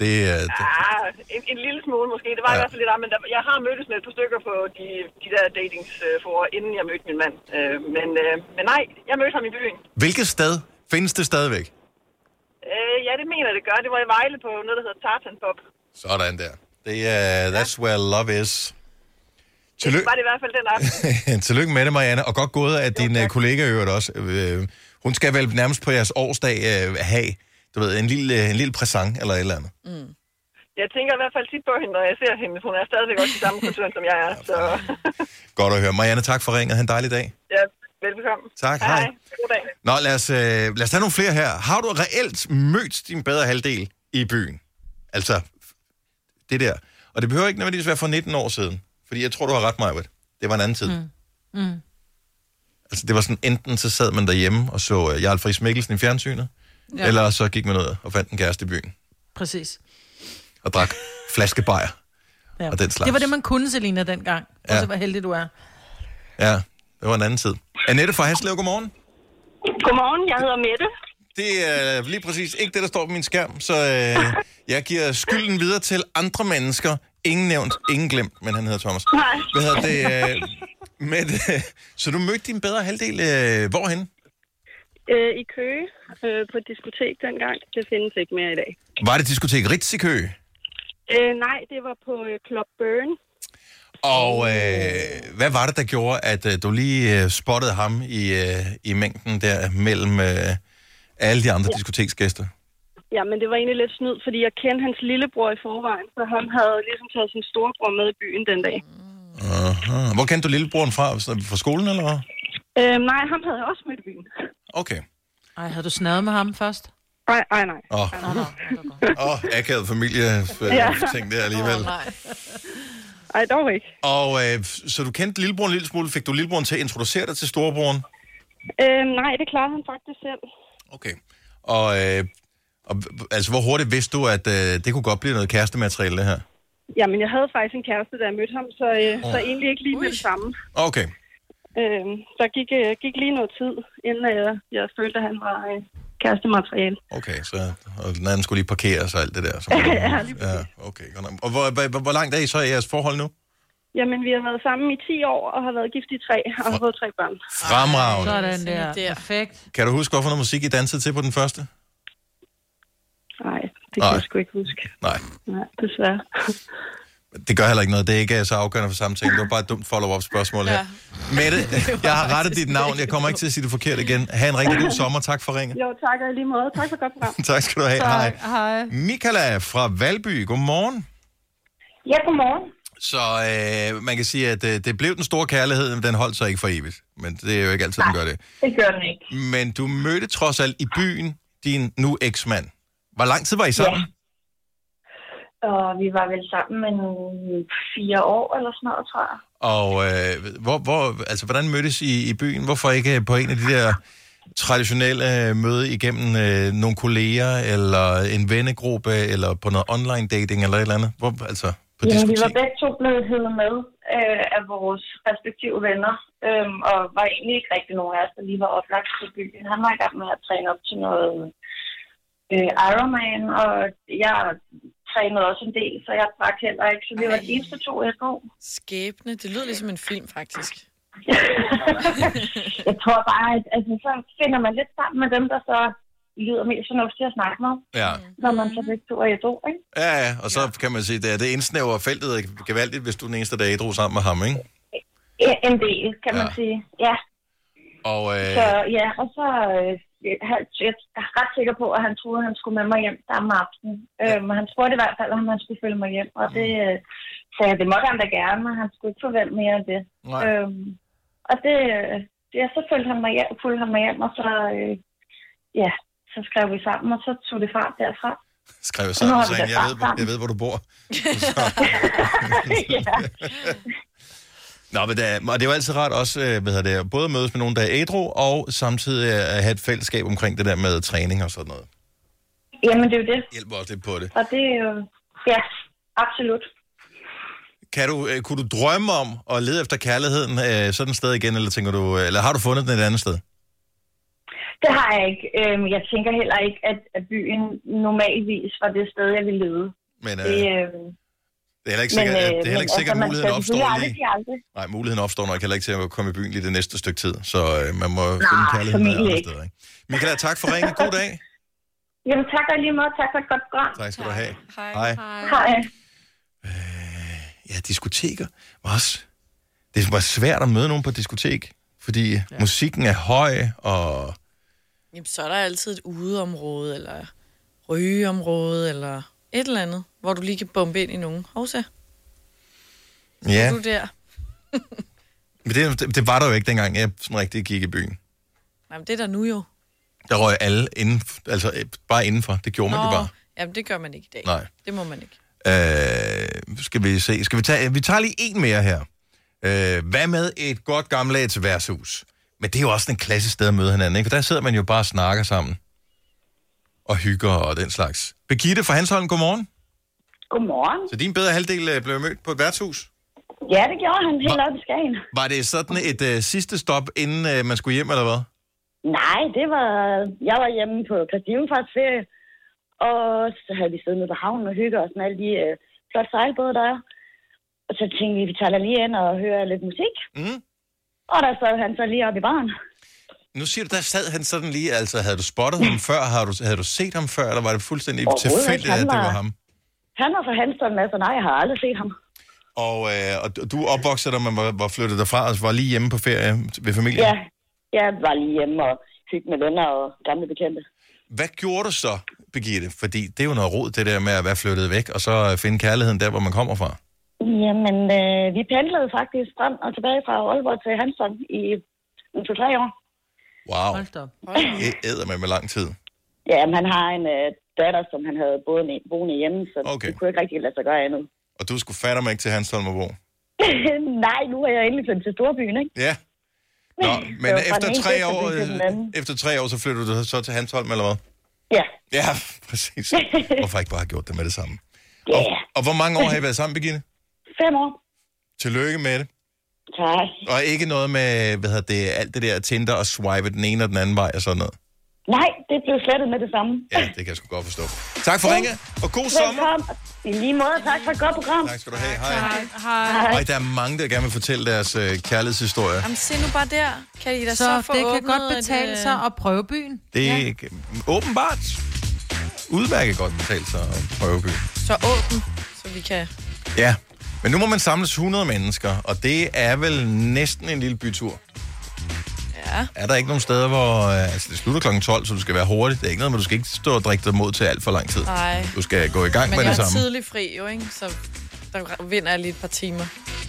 En lille smule måske. Det var i hvert fald lidt af, men jeg har mødtes med et par stykker på de der datingsforer, inden jeg mødte min mand. Men nej, jeg mødte ham i byen. Hvilket sted? Findes det stadigvæk? Ja, det mener det gør. Det var i Vejle på noget, der hedder Tartan Pop. Sådan der. Det er that's where love is. Det var det i hvert fald den aften. Tillykke med det, Marianne. Og godt gået, at din kollega øvrigt også. Hun skal vel nærmest på jeres årsdag have, du ved, en lille præsent eller et eller andet. Mm. Jeg tænker i hvert fald tit på hende, når jeg ser hende. Hun er stadigvæk også i samme kultur, som jeg er. Så. Godt at høre. Marianne, tak for ringet. Ha' en dejlig dag. Ja, velbekomme. Tak, hej. God dag. Nå, lad os tage nogle flere her. Har du reelt mødt din bedre halvdel i byen? Altså, det der. Og det behøver ikke nødvendigvis være for 19 år siden. Fordi jeg tror, du har ret, Majbert. Det var en anden tid. Altså, det var sådan, enten så sad man derhjemme og så Jarl Friis Mikkelsen i fjernsynet, eller så gik man ud og fandt en kæreste i byen. Præcis. Og drak flaskebajer og den slags. Det var det, man kunne, Selina, dengang. Og så var heldig, du er. Ja, det var en anden tid. Annette fra Haslev, godmorgen. Godmorgen, jeg hedder Mette. Det er lige præcis ikke det, der står på min skærm, så jeg giver skylden videre til andre mennesker. Ingen nævnt, ingen glemt, men han hedder Thomas. Nej. Hvad hedder det? Mette, så du mødte din bedre halvdel hvorhen? I Køge, på et diskotek dengang. Det findes ikke mere i dag. Var det diskotek Ritz i Køge? Nej, det var på Club Burn. Og hvad var det, der gjorde, at du lige spottede ham i mængden der mellem alle de andre diskoteksgæster? Ja, men det var egentlig lidt snyd, fordi jeg kendte hans lillebror i forvejen, så han havde ligesom taget sin storebror med i byen den dag. Aha. Hvor kendte du lillebroren fra? Fra skolen, eller hvad? Nej, ham havde jeg også med i byen. Okay. Ej, havde du snadet med ham først? Nej. Akavet familie ting der alligevel. Ej, dog ikke. Og så du kendte lillebroren en lille smule. Fik du lillebroren til at introducere dig til storebroren? Nej, det klarede han faktisk selv. Okay. Og altså, hvor hurtigt vidste du, at det kunne godt blive noget kærestemateriale, det her? Jamen, jeg havde faktisk en kæreste, da jeg mødte ham, så egentlig ikke lige med det samme. Okay. Der gik lige noget tid, inden jeg følte, at han var kærestemateriale. Okay, så og den anden skulle lige parkeres og alt det der. Ja, lige præcis. Ja, okay. Og hvor langt er I så i jeres forhold nu? Jamen, vi har været sammen i 10 år og har været gift i 3 og har fået 3 børn. Fremragende. Sådan der. Perfekt. Kan du huske, hvorfor noget musik I dansede til på den første? Nej, det kan jeg sgu ikke huske. Nej, desværre. Det gør heller ikke noget. Det er ikke så afgørende for samtalen. Det var bare et dumt follow-up spørgsmål her. Mette, jeg har rettet dit navn. Jeg kommer ikke til at sige det forkert igen. Ha' en rigtig god sommer. Tak for ringen. Jo, tak og lige måde. Tak for godt program. Tak skal du have. Tak. Hej. Michaela fra Valby. Godmorgen. Ja, godmorgen. Så man kan sige, at det blev den store kærlighed, men den holdt sig ikke for evigt. Men det er jo ikke altid, den gør det. Det gør den ikke. Men du mødte trods alt i byen din nu eksmand. Hvor lang tid var I sammen? Ja. Og vi var vel sammen en 4 år eller sådan noget, tror jeg. Og hvordan mødtes I i byen? Hvorfor ikke på en af de der traditionelle møde igennem nogle kolleger, eller en vennegruppe, eller på noget online dating, eller et eller andet? Vi var begge to blevet hævet med af vores respektive venner, og var egentlig ikke rigtig nogen af os, der lige var oplagt til byen. Han var i gang med at træne op til noget Ironman, og jeg trænede også en del, så jeg drak heller ikke, så vi var de eneste 2 ædru. Skæbne, det lyder ligesom en film, faktisk. Jeg tror bare, at så finder man lidt sammen med dem, der så lyder mest fornuftigt at snakke med. Ja. Når man så begge 2 er ædru, ikke? Ja, og så kan man sige, at det indsnæver feltet gevaldigt, hvis du er den eneste, der er ædru sammen med ham, ikke? En del, kan man sige, ja. Og så jeg er ret sikker på, at han troede, at han skulle med mig hjem samme aften. Men han spurgte i hvert fald, om han skulle følge mig hjem, og det sagde jeg, det måtte han da gerne, men han skulle ikke forvente mere end det. Og så fulgte han mig hjem, og så skrev vi sammen, og så tog det fart derfra. Skrev sammen, så jeg ved, hvor du bor. Nå, men det er jo altid rart også, både at mødes med nogen, der er ædru, og samtidig at have et fællesskab omkring det der med træning og sådan noget. Jamen, det er jo det. Hjælper også lidt på det. Og det er jo, ja, absolut. Kunne du drømme om at lede efter kærligheden sådan et sted igen, eller tænker du, eller har du fundet den et andet sted? Det har jeg ikke. Jeg tænker heller ikke, at byen normalvis var det sted, jeg ville leve. Men det er heller ikke sikkert, det er heller ikke sikkert at muligheden opstår lige. Nej, muligheden opstår nok heller ikke til at komme i byen lige det næste stykke tid. Så man må finde kærligheden andre steder. Ikke? Michaela, tak for ringen. God dag. Jamen tak og lige måde. Tak for et godt program. Tak skal du have. Hej. Hej. Ja, diskoteker var også... Det var svært at møde nogen på diskotek, fordi musikken er høj, og... Jamen, så er der altid et udeområde, eller rygeområde, eller et eller andet, hvor du lige kan bombe ind i nogen. Hovsa. Ja. Du der. Men det var der jo ikke, dengang jeg sådan rigtig gik i byen. Nej, men det er der nu jo. Der røg alle inden, altså bare indenfor. Det gjorde man jo bare. Jamen, det gør man ikke i dag. Nej. Det må man ikke. Skal vi se. Vi tager lige en mere her. Hvad med et godt gammeldags værtshus? Men det er jo også en klassisk sted at møde hinanden, ikke? For der sidder man jo bare og snakker sammen. Og hygger og den slags. Birgitte fra Hanstholm, godmorgen. Godmorgen. Så din bedre halvdel blev mødt på et værtshus? Ja, det gjorde han helt op i Skagen. Var det sådan et sidste stop, inden man skulle hjem, eller hvad? Nej, jeg var hjemme på Kristi Himmelfarts ferie, og så havde vi siddet nede på havnen og hygget os med alle de flotte sejlbåde, der er. Og så tænkte vi tager lige ind og hører lidt musik. Mm. Og der sad han så lige oppe i baren. Nu siger du, der sad han sådan lige, altså havde du spottet ham før, havde du set ham før, eller var det fuldstændig tilfældigt, at det var ham? Han var fra Hanstholm, altså nej, jeg har aldrig set ham. Og du opvoksede, da man var flyttet derfra, og var lige hjemme på ferie ved familien? Ja, jeg var lige hjemme og hyggede med venner og gamle bekendte. Hvad gjorde du så, Birgitte? Fordi det er jo noget rod, det der med at være flyttet væk, og så finde kærligheden der, hvor man kommer fra. Jamen, vi pendlede faktisk frem og tilbage fra Aalborg til Hanstholm i 2-3 år. Wow. Det æder med lang tid. Ja, men han har en datter, som han havde boende hjemme, så det kunne ikke rigtig lade sig gøre andet. Og du skulle fatte mig ikke til Hanstholm og bo? Nej, nu er jeg endelig flyttet til Storbyen, ikke? Ja. Nå, men efter 3 år, så flytter du så til Hanstholm, eller hvad? Ja. Ja, præcis. Hvorfor ikke bare have gjort det med det samme? Ja. Og hvor mange år har I været sammen, Birgitte? 5 år. Tillykke med det. Tak. Og ikke noget med, alt det der Tinder og swipe den ene og den anden vej og sådan noget? Nej, det blev slettet med det samme. Ja, det kan jeg sgu godt forstå. Tak for ringe, og god sommer. I lige måde, tak for et godt program. Tak skal du have. Hej. Og der er mange, der gerne vil fortælle deres kærlighedshistorie. Jamen, se nu bare der. Kan I da så få det kan godt betale sig at prøve byen. Det er åbenbart udmærket godt betale sig at prøve byen. Så åben, så vi kan... Ja, men nu må man samles 100 mennesker, og det er vel næsten en lille bytur. Ja. Er der ikke nogen steder, hvor... Altså, det slutter klokken 12, så du skal være hurtigt. Det er ikke noget, men du skal ikke stå og drikke dig mod til alt for lang tid. Nej. Du skal gå i gang med det samme. Men jeg er tidlig fri jo, ikke? Så der vinder jeg lige et par timer.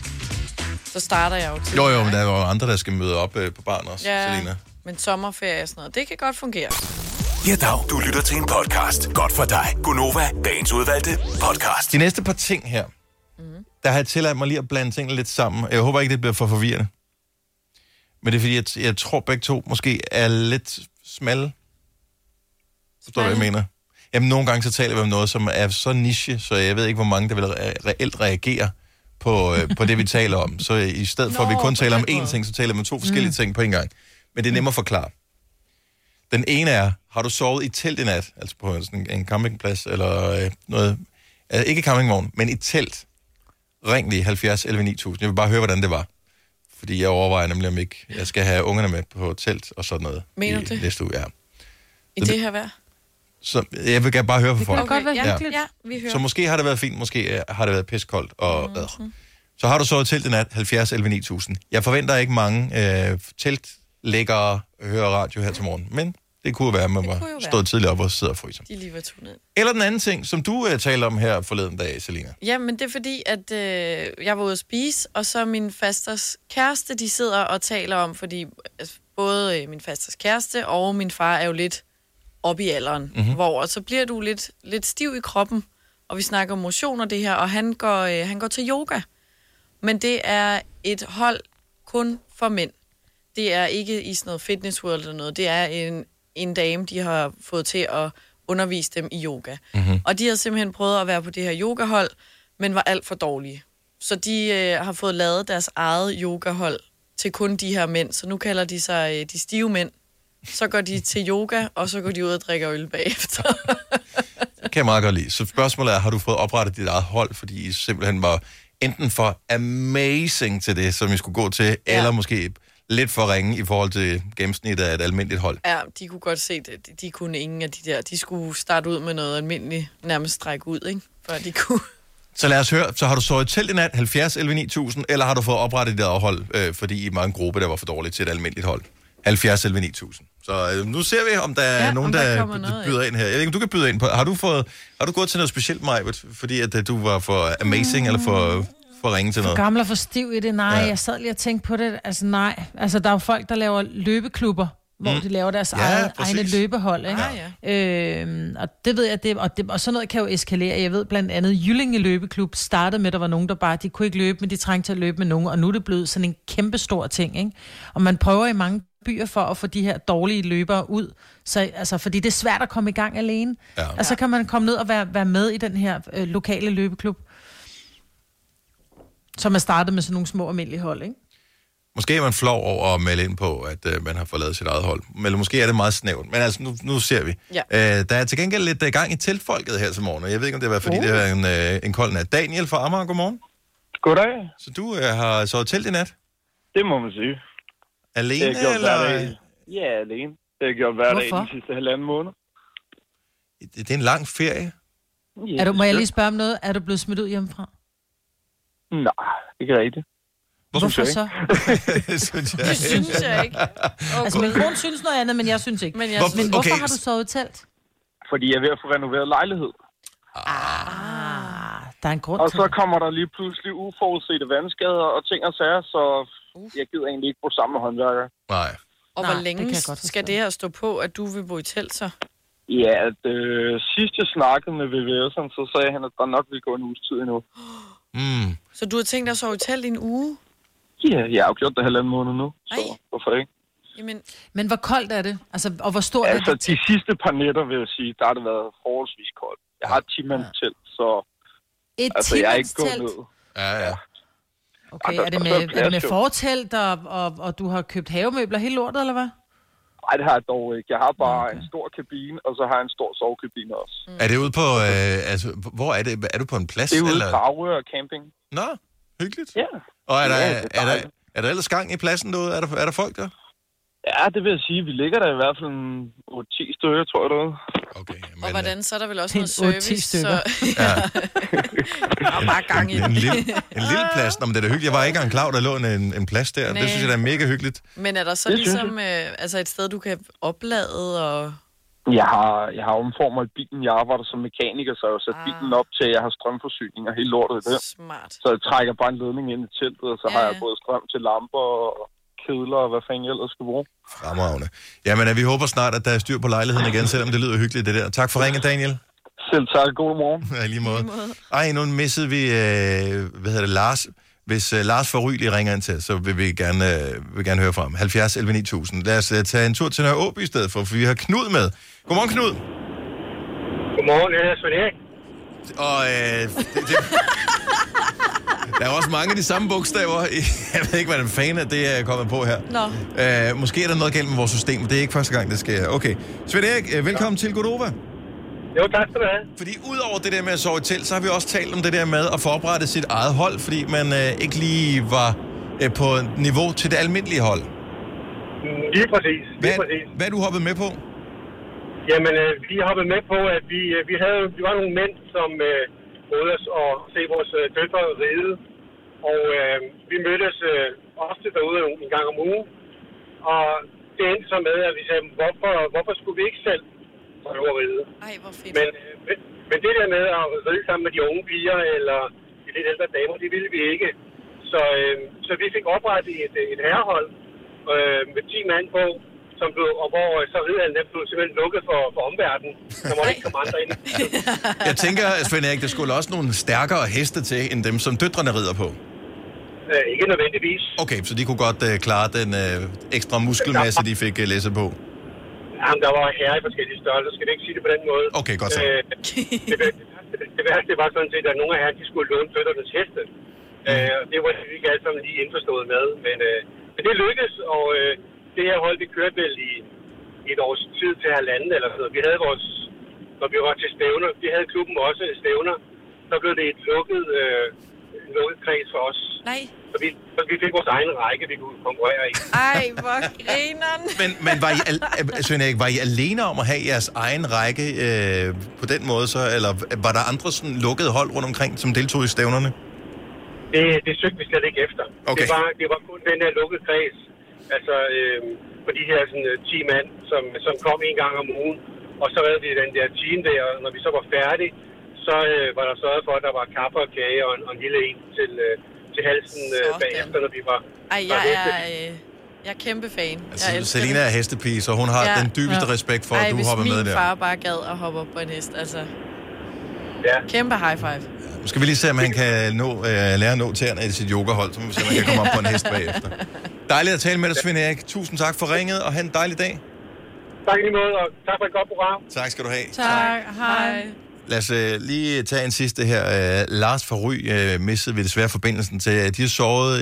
Så starter jeg jo tidligt. Jo, men der er jo andre, der skal møde op på barn også, ja, Selina. Men sommerferie og sådan noget, det kan godt fungere. Ja, dag. Du lytter til en podcast. Godt for dig. Gunova, dagens udvalgte podcast. De næste par ting her, der har jeg tilladt mig lige at blande tingene lidt sammen. Jeg håber ikke, det bliver for forvirrende. Men det er fordi, jeg tror begge to måske er lidt smalle. Forstår du, hvad jeg mener? Jamen, nogle gange så taler vi om noget, som er så niche, så jeg ved ikke, hvor mange der vil reelt reagere på det, vi taler om. Så i stedet for, at vi kun taler om én ting, så taler vi om 2 forskellige ting på en gang. Men det er nemmere at forklare. Den ene er, har du sovet i telt i nat? Altså på sådan en campingplads, eller noget... Ikke campingvogn, men i telt. Ring lige 70 11 9000. Jeg vil bare høre, hvordan det var. Fordi jeg overvejer nemlig, om ikke jeg skal have ungerne med på telt og sådan noget. Mener du det? Næste uge, ja. I det her vejr? Så jeg vil gerne bare høre fra folk. Det kan godt være hyggeligt. Ja, vi hører. Så måske har det været fint, måske har det været piskoldt og Så har du sovet telt i nat, 70 11 9000. Jeg forventer ikke mange teltlæggere hører radio her til morgen, men det kunne være, at man var stået tidligt op og sidder og fryser. De lige var tunet ind. Eller den anden ting, som du talte om her forleden dag, Selina. Ja, men det er fordi, at jeg var ude at spise, og så min fasters kæreste, de sidder og taler om, fordi både min fasters kæreste og min far er jo lidt oppe i alderen, hvor så bliver du lidt stiv i kroppen, og vi snakker om motion og det her, og han går til yoga. Men det er et hold kun for mænd. Det er ikke i sådan noget fitness world eller noget. Det er en dame, de har fået til at undervise dem i yoga. Og de har simpelthen prøvet at være på det her yogahold, men var alt for dårlige. Så de har fået lavet deres eget yogahold til kun de her mænd. Så nu kalder de sig de stive mænd. så går de til yoga, og så går de ud og drikker øl bagefter. Det kan jeg meget godt lide. Så spørgsmålet er, har du fået oprettet dit eget hold, fordi I simpelthen var enten for amazing til det, som I skulle gå til, eller måske lidt for ringe i forhold til gennemsnittet af et almindeligt hold? Ja, de kunne godt se det. De kunne ingen af de der. De skulle starte ud med noget almindeligt, nærmest strække ud, ikke? Før de kunne... Så lad os høre, så har du sovet telt i nat, 70 11 9000, eller har du fået oprettet dit eget hold, fordi I var en gruppe, der var for dårligt til et almindeligt hold? 70 11 9000. Så nu ser vi, om der er nogen, der byder ind her. Jeg ved ikke, om du kan byde ind på. Har du gået til noget specielt, Majbert, fordi at du var for amazing, eller for ringe til noget? For gammel og for stiv i det, nej. Ja. Jeg sad lige og tænkte på det. Altså nej. Altså der er jo folk, der laver løbeklubber, hvor de laver deres egne løbehold, ikke? Og det ved jeg, og sådan noget kan jo eskalere. Jeg ved blandt andet, Jyllinge Løbeklub startede med, at der var nogen, der bare, de kunne ikke løbe, men de trængte til at løbe med nogen, og nu er det blevet sådan en kæmpe stor ting, ikke? Og man prøver i mange byer for at få de her dårlige løbere ud, så, altså, fordi det er svært at komme i gang alene. Ja. Og så kan man komme ned og være med i den her lokale løbeklub, som er startet med sådan nogle små almindelige hold, ikke? Måske er man flov over at melde ind på, at man har forladet sit eget hold. Eller måske er det meget snævert. Men altså, nu ser vi. Ja. Der er til gengæld lidt gang i teltfolket her til morgen. Og jeg ved ikke, om det var, fordi det er en kold nat. Daniel fra Amager, godmorgen. Goddag. Så du har sovet telt i nat? Det må man sige. Alene, eller? Ja, alene. Det har jeg gjort hver dag de sidste 1,5 måned. Det er en lang ferie. Ja, må jeg lige spørge om noget? Er du blevet smidt ud hjemmefra? Nej, ikke rigtigt. Hvorfor så? Det synes jeg ikke. Okay. Altså, min kone synes noget andet, men jeg synes ikke. Men hvorfor har du sovet i telt? Fordi jeg er ved at få renoveret lejlighed. Der er en grund og så kommer der lige pludselig uforudsete vandskader og ting og sager, så jeg gider egentlig ikke bo sammen med håndværker. Nej. Og hvor længe skal det her stå på, at du vil bo i telt så? Ja, sidst jeg snakkede med VVS'eren, så sagde han, at der nok ville gå en uges tid endnu. Så du har tænkt dig at sove i telt i en uge? Ja, jeg har jo gjort det 1,5 måned nu, så hvorfor ikke? Jamen... Men hvor koldt er det? Altså, og hvor stort er det? De sidste par nætter, vil jeg sige, der har det været forholdsvis koldt. Jeg har et 10-mandstelt, så... Et jeg er ikke gået ned. Ja. Okay, er det med fortelt, og du har købt havemøbler hele lortet, eller hvad? Nej, det har jeg dog ikke. Jeg har bare en stor kabine, og så har jeg en stor sovekabine også. Er det ude på... hvor er det? Er du på en plads? Det er ude i Dragør Camping. Nå, hyggeligt. Ja. Og er der ellers gang i pladsen derude? Er der folk der? Ja, det vil jeg sige. Vi ligger der i hvert fald 10 stykker, tror jeg, derude. Okay, men... Og hvordan, så er der vel også noget service? 10 stykker. Ja. Der er bare gang i en lille plads. Nå, men det er da hyggeligt. Jeg var ikke engang klar, der lå en plads der. Det synes jeg, der er mega hyggeligt. Men er der så ligesom et sted, du kan oplade og... Jeg har omformet bilen. Jeg arbejder som mekaniker, så jeg har sat bilen op til, at jeg har strømforsyning og hele lortet der. Smart. Så jeg trækker bare en ledning ind i teltet, og så har jeg både strøm til lamper og kedler og hvad fanden jeg ellers skal bruge. Fremragende. Jamen, vi håber snart, at der er styr på lejligheden igen, selvom det lyder hyggeligt, det der. Tak for ringen, Daniel. Selv tak. God morgen. Ja, lige måde. Ej, nu missede vi, Lars. Hvis Lars for Ry lige ringer ind til, så vil vi gerne høre fra ham. 70 11 9000. Lad os tage en tur til Nørre Åby i stedet for vi har Knud med. Godmorgen, Knud. Godmorgen, jeg er Svend Erik. Og der er også mange af de samme bogstaver. Jeg ved ikke, hvad den fan af det er kommet på her. Måske er der noget galt med vores system, men det er ikke første gang, det sker. Okay. Svend Erik, velkommen til Godova. Jo, tak skal du have. Fordi udover det der med at sove i telt, så har vi også talt om det der med at forberede sit eget hold, fordi man ikke lige var på niveau til det almindelige hold. Lige præcis. Hvad er du hoppet med på? Jamen, vi hoppede med på, at vi var nogle mænd, som både os og se vores døtre ride. Og vi mødtes ofte derude en gang om ugen. Og det endte så med, at vi sagde, hvorfor skulle vi ikke selv prøve at ride? Ej, hvor fedt. Men det der med at ride sammen med de unge piger, eller de lidt ældre damer, det ville vi ikke. Så vi fik oprettet et herrehold med 10 mand på, og hvor så ridehallen blev simpelthen lukket for omverdenen. Der måtte ikke komme andre ind. Jeg tænker, Svend Erik, der skulle også nogle stærkere heste til, end dem, som døtrene rider på. Ikke nødvendigvis. Okay, så de kunne godt klare den ekstra muskelmasse, de fik læsset på. Jamen, der var herrer i forskellige størrelser. Skal vi ikke sige det på den måde? Okay, godt så. Det værste var sådan set, at nogle af herrer, de skulle låne døtternes heste. Det var vi ikke alle sammen lige indforstået med. Men det lykkedes, og det her hold, vi kørte vel i et års tid til halvanden eller sådan noget. Vi havde vores, når vi var til stævner, vi havde klubben også stævner, så blev det et lukket kreds for os. Nej. Så vi fik vores egen række, vi kunne konkurrere i. Ej, hvor grineren. Men Svend Erik, var I alene om at have jeres egen række på den måde så, eller var der andre sådan lukkede hold rundt omkring, som deltog i stævnerne? Det søgte vi slet ikke efter. Okay. Det var kun den der lukkede kreds, altså for de her sådan, 10 mand, som kom en gang om ugen, og så havde vi den der team der, og når vi så var færdige, så var der sørget for, at der var kaffe og kage og en lille en til halsen bagefter, når vi var... Ej, jeg er kæmpe fan. Altså, Selina er hestepige, så hun har den dybeste respekt for, at du hopper med der. Hvis min far bare gad at hoppe op på en hest, altså... Ja. Kæmpe high five. Nu skal vi lige se, om han kan lære at nå tæerne i sit yogahold, så må vi se, om han kan komme op på en hest bagefter. Dejligt at tale med dig, Svend Erik. Tusind tak for ringet, og have en dejlig dag. Tak i lige måde, og tak for et godt program. Tak skal du have. Tak. Hej. Lad os lige tage en sidste her. Lars fra Ry mistede vi desværre forbindelsen til. De har sovet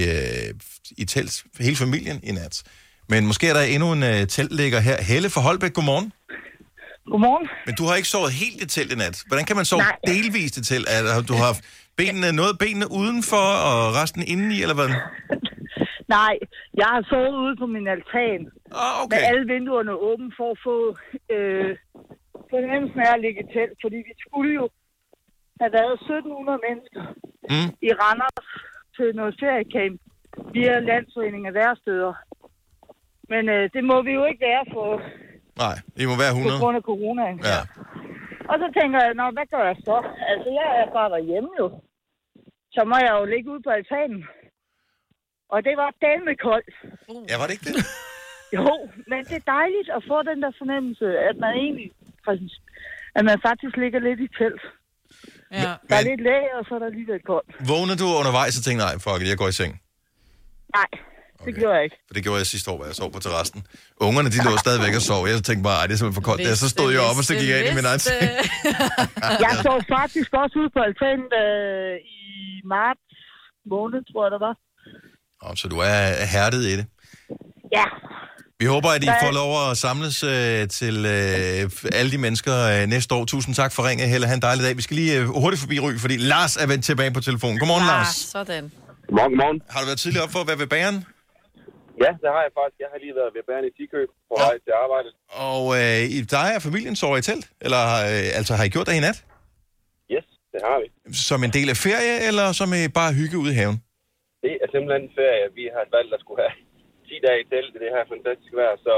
i telt, hele familien i nat. Men måske er der endnu en teltligger her. Helle fra Holbæk, godmorgen. Godmorgen. Men du har ikke sovet helt i telt i nat. Hvordan kan man sove delvist i telt? Du har haft benene udenfor og resten indeni, eller hvad? Nej, jeg har sovet ude på min altan. Okay. Med alle vinduerne åbne for at få fornemmelsen af at ligge i telt. Fordi vi skulle jo have været 1700 mennesker i Randers til noget feriecamp via Landsforeningen af Væresteder. Men det må vi jo ikke være for... Nej, I må være 100. På grund af coronaen. Ja. Og så tænker jeg, hvad gør jeg så? Altså, jeg er bare derhjemme jo. Så må jeg jo ligge ude på altanen. Og det var dælme koldt. Ja, var det ikke det? Jo, men det er dejligt at få den der fornemmelse, at man egentlig... At man faktisk ligger lidt i telt. Ja. Der er lidt læge, og så er der lige lidt koldt. Vågner du undervejs og tænker, nej, fuck it, jeg går i seng? Nej. Det gjorde jeg ikke. For det gjorde jeg sidste år, hvor jeg sov på terrassen. Ungerne, de lå stadigvæk og sov. Jeg tænkte bare, det er simpelthen for koldt. Så stod jeg op, og så gik jeg ind i min egen seng. Jeg sov faktisk også ude på altanen i marts måned, tror jeg, der var. Så du er hærdet i det? Ja. Vi håber, at I får lov at samles til alle de mennesker næste år. Tusind tak for ringet, Helle. Ha' en dejlig dag. Vi skal lige hurtigt forbi Ry, fordi Lars er vendt tilbage på telefonen. Godmorgen, Lars. Sådan. Godmorgen. Har du været tidligere op for at være ved bageren? Ja, det har jeg faktisk. Jeg har lige været ved bageren i Tikøb på vej til arbejde. Og dig og familien sover i telt? Eller har I gjort det i nat? Yes, det har vi. Som en del af ferie, eller som bare hygge ude i haven? Det er simpelthen en ferie. Vi har valgt at skulle have 10 dage i telt. Det her er fantastisk vejr, så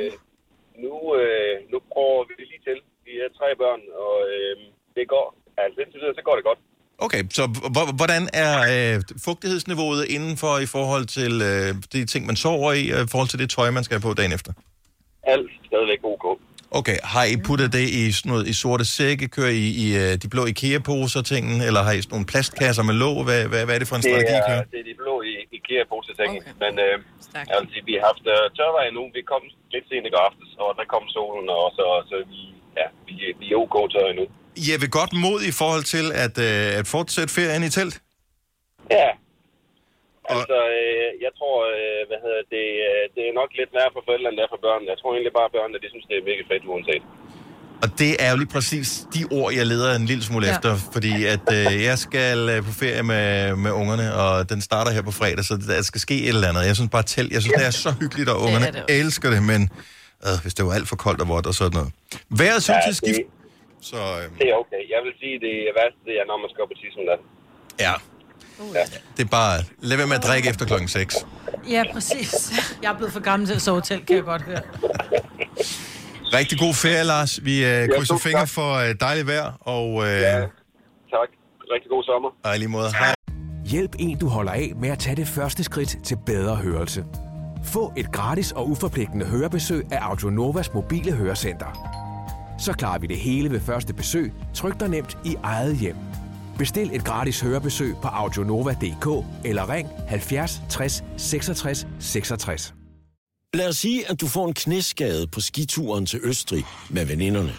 nu prøver vi det lige til. Vi er 3 børn, og det går. Altså indtil videre, så går det godt. Okay, så hvordan er fugtighedsniveauet indenfor i forhold til de ting, man sover i forhold til det tøj, man skal have på dagen efter? Alt stadigvæk OK. Okay, har I puttet det i sådan noget i sorte sække? Kører I de blå IKEA-poser-tingen? Eller har I sådan nogle plastkasser med låg? Hvad er det for en strategi? Det er de blå IKEA-poser-tingen. Okay. Men jeg vil sige, vi har haft tørvejr nu. Vi kom lidt sent i går aftes, og der kom solen, og så vi er OK tørre nu. I er ved godt mod i forhold til at fortsætte ferien i telt? Ja. Altså, jeg tror, det er nok lidt værre for forældrene, end det er for børnene. Jeg tror egentlig bare, at børnene, de synes, det er mega fedt uanset. Og det er jo lige præcis de ord, jeg leder en lille smule efter, fordi at jeg skal på ferie med ungerne, og den starter her på fredag, så der skal ske et eller andet. Jeg synes bare telt, jeg synes, det er så hyggeligt, og ungerne elsker det, men hvis det var alt for koldt og vådt og sådan noget. Vejret synes til skift. Så, det er okay. Jeg vil sige, det værste, det er, når man skal op på tidsmen der. Ja. Det er bare, lad være med at drikke efter klokken 6. Ja, præcis. Jeg er blevet for gammel til at sove telt, kan jeg godt høre. Rigtig god ferie, Lars. Vi krydser fingre for dejligt vejr, og... tak. Rigtig god sommer. Og i lige måde. Hej. Hjælp en, du holder af med at tage det første skridt til bedre hørelse. Få et gratis og uforpligtende hørebesøg af Audionovas mobile hørecenter. Så klarer vi det hele ved første besøg, tryk dig nemt i eget hjem. Bestil et gratis hørebesøg på audionova.dk eller ring 70 60 66 66. Lad os sige, at du får en knæskade på skituren til Østrig med veninderne.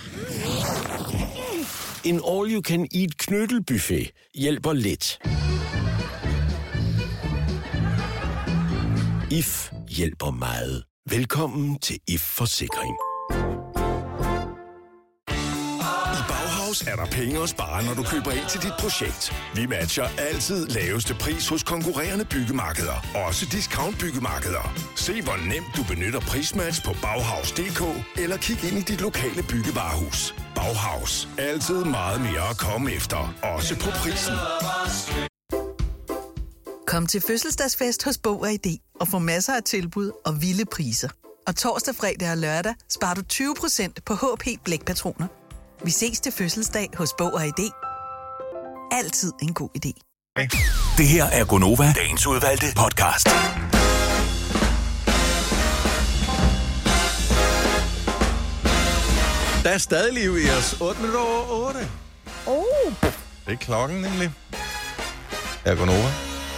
En all-you-can-eat knyttelbuffet hjælper lidt. IF hjælper meget. Velkommen til IF Forsikring. I Bauhaus er der penge at spare, når du køber ind til dit projekt. Vi matcher altid laveste pris hos konkurrerende byggemarkeder. Også discount byggemarkeder. Se hvor nemt du benytter prismatch på Bauhaus.dk eller kig ind i dit lokale byggevarehus. Bauhaus. Altid meget mere at komme efter. Også på prisen. Kom til fødselsdagsfest hos Bog og ID og få masser af tilbud og vilde priser. Og torsdag, fredag og lørdag sparer du 20% på HP blækpatroner. Vi ses til fødselsdag hos Bog og ID. Altid en god idé. Det her er Gonova, dagens udvalgte podcast. Der er stadig liv i os. 8 minutter over 8. Det er klokken nemlig. Jeg er Gonova.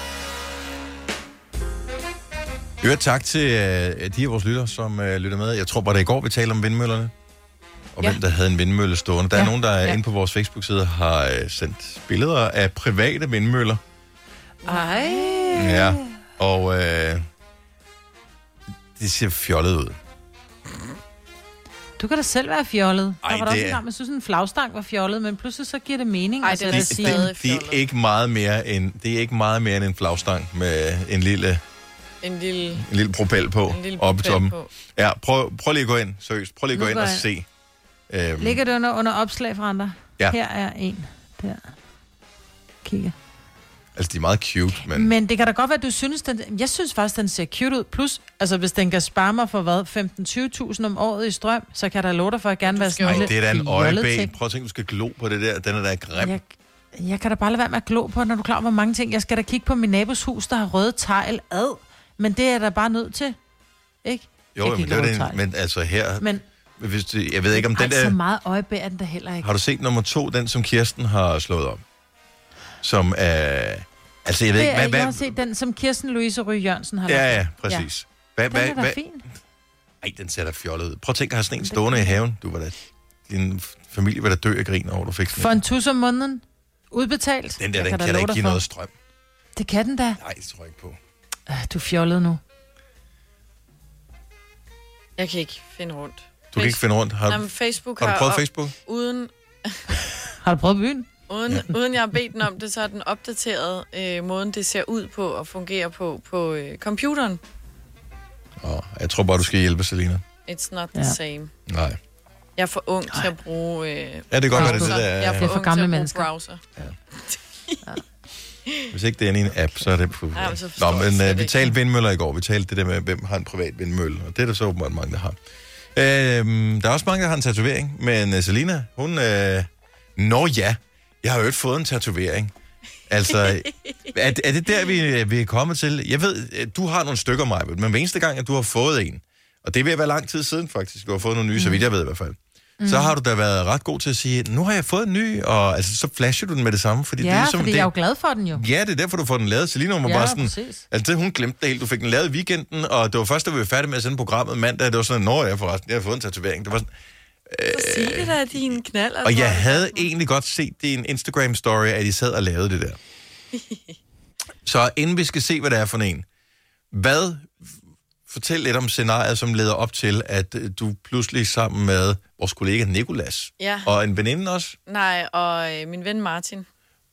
Tak til de af vores lytter, som lytter med. Jeg tror bare, det i går, vi talte om vindmøllerne. Og hvem der havde en vindmølle stående. Der er nogen, der er inde på vores Facebook-side har sendt billeder af private vindmøller. Ej. Ja, og det ser fjollet ud. Du kan da selv være fjollet. Ej, der var der også det en gang, man synes, en flagstang var fjollet, men pludselig så giver det mening. Ej, det er Det er ikke meget mere end en flagstang med en lille propel på oppe i toppen. Ja, prøv lige at gå ind, seriøst. Prøv lige at gå ind og se. Ligger det under opslag fra andre? Ja. Her er en. Der. Kigger. Altså, de er meget cute, men... Men det kan da godt være, at du synes, den... Jeg synes faktisk, den ser cute ud. Plus, altså, hvis den kan spare mig for hvad? 15-20.000 om året i strøm, så kan der love dig for, at gerne være sådan en lille lille det er da en øjebæg. ting. Prøv at tænke, du skal glo på det der. Den er da grim. Jeg kan da bare lade være med at glo på, når du er klar over, hvor mange ting. Jeg skal da kigge på min nabos hus, der har røde tegl ad. Men det er der bare nødt til. Ikke? Jo, men det er det. Men altså her... Men... Hvis du, jeg ved ikke, om den der... så meget øjebæg er den der heller ikke. Har du set nummer 2, den som Kirsten har slået op? Som er... Altså, jeg ved ikke... Jeg har set den, som Kirsten Louise Rye Jørgensen har lavet. Ja, præcis. Ja. Den er da fin. Ej, den ser da fjollet ud. Prøv at tænke at have sådan en stående i haven. Din familie var da dø af grin over, du fik sådan for en tus om måneden. Udbetalt. Den der, den kan da ikke give noget strøm. Det kan den da. Nej, det tror jeg ikke på. Du er fjollet nu. Jeg kan ikke finde rundt. Du kan ikke finde rundt? Har du prøvet Facebook? Uden... Har du prøvet byen? Uden jeg har bedt den om det, så er den opdateret måden, det ser ud på og fungerer på computeren. Jeg tror bare, du skal hjælpe, Selina. It's not the same. Nej. Jeg er for ung til at bruge ja, det kan godt være, det der. Jeg er for ung gamle til mennesker. at bruge browser. Ja. Hvis ikke det er i en app, så er det på... Nå, men vi talte vindmøller i går. Vi talte det der med, hvem har en privat vindmølle. Og det er der så åbenbart mange, der har. Der er også mange, der har en tatovering. Men Selina, hun... jeg har jo ikke fået en tatovering. Altså, er det der, vi er kommet til? Jeg ved, du har nogle stykker, Maja, men hver eneste gang, at du har fået en, og det vil være lang tid siden faktisk, du har fået nogle nye, så vidt jeg ved i hvert fald, så har du da været ret god til at sige, nu har jeg fået en ny, og altså, så flasher du den med det samme. Fordi det er ligesom, fordi jeg er jo glad for den jo. Ja, det er derfor, du får den lavet. Selina var bare sådan, altså hun glemte det helt. Du fik den lavet i weekenden, og det var først, da vi var færdige med at sende programmet mandag, det var sådan, jeg har fået en tatovering. Det var sådan, så sig det da, din knald. Og jeg havde egentlig godt set det i en Instagram-story, at I sad og lavede det der. Så inden vi skal se, hvad det er for en, fortæl lidt om scenariet, som leder op til, at du pludselig sammen med vores kollega Nicolas, og en veninde også? Nej, og min ven Martin.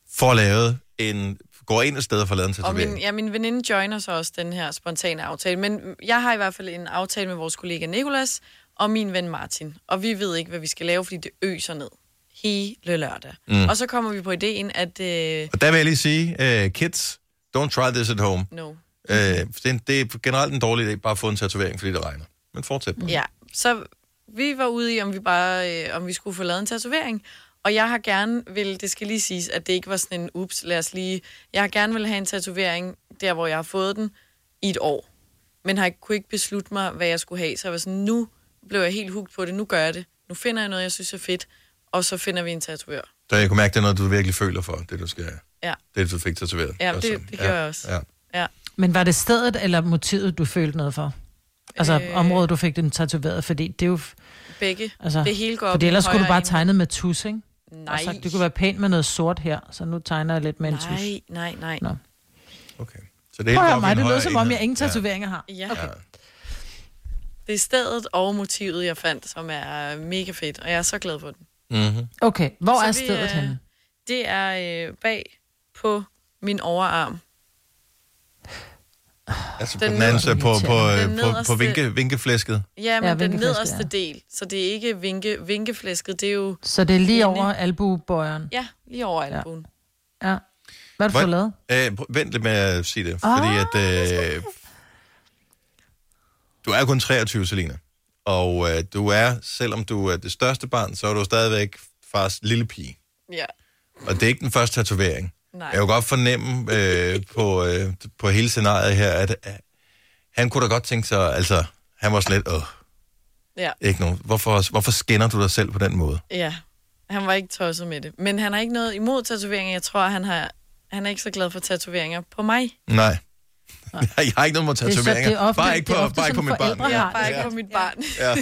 Går ind et sted for at lave en tatovering. Og min veninde joiner så også den her spontane aftale, men jeg har i hvert fald en aftale med vores kollega Nicolas, og min ven Martin. Og vi ved ikke, hvad vi skal lave, fordi det øser ned. Hele lørdag. Og så kommer vi på ideen, at... Og der vil jeg lige sige, kids, don't try this at home. No. Det er generelt en dårlig idé, bare at få en tatovering, fordi det regner. Men fortsæt. Ja, så vi var ude i, om vi skulle få lavet en tatovering. Og jeg har gerne det skal lige siges, at det ikke var sådan en jeg har gerne vil have en tatovering, der hvor jeg har fået den, i et år. Men kunne ikke beslutte mig, hvad jeg skulle have. Så jeg var sådan, nu blev jeg helt hugt på det, nu gør jeg det. Nu finder jeg noget, jeg synes er fedt, og så finder vi en tatovør. Så jeg kunne mærke, det er noget, du virkelig føler for, det du skal have. Ja. Det, du fik tatoveret. Ja, det gjorde jeg også. Ja. Men var det stedet eller motivet, du følte noget for? Altså området, du fik den tatoveret, fordi det er jo... Begge. Altså, det hele går op. Fordi ellers skulle du bare tegne med tus, ikke? Nej. Altså, det kunne være pænt med noget sort her, så nu tegner jeg lidt med en tus. Nej. Nå. Okay. Så det er mig, det lyder som om, jeg ingen tatoveringer har. Ja. Okay. Det er stedet og motivet, jeg fandt, som er mega fedt, og jeg er så glad for den. Mm-hmm. Okay, hvor er stedet henne? Det er bag på min overarm. Altså på den anden side, på vinkeflæsket? Ja, men den nederste del. Så det er ikke vinkeflæsket, det er jo... Så det er lige over albuebøjeren? Ja, lige over albuen. Ja. Hvad har du fået lavet? Vent lidt med at sige det, fordi at... du er kun 23, Selina. Og du er, selvom du er det største barn, så er du stadigvæk fars lille pige. Ja. Og det er ikke den første tatovering. Nej. Jeg kan godt fornemme på hele scenariet her, at han kunne da godt tænke sig, altså, han var slet, ja. Ikke nogen. Hvorfor skinner du dig selv på den måde? Ja, han var ikke tosset med det. Men han har ikke noget imod tatoveringer. Jeg tror, han er ikke så glad for tatoveringer på mig. Nej. Jeg har ikke noget mod tatoveringer. Bare ikke på mit barn. Ja, bare ikke på mit barn. Ja.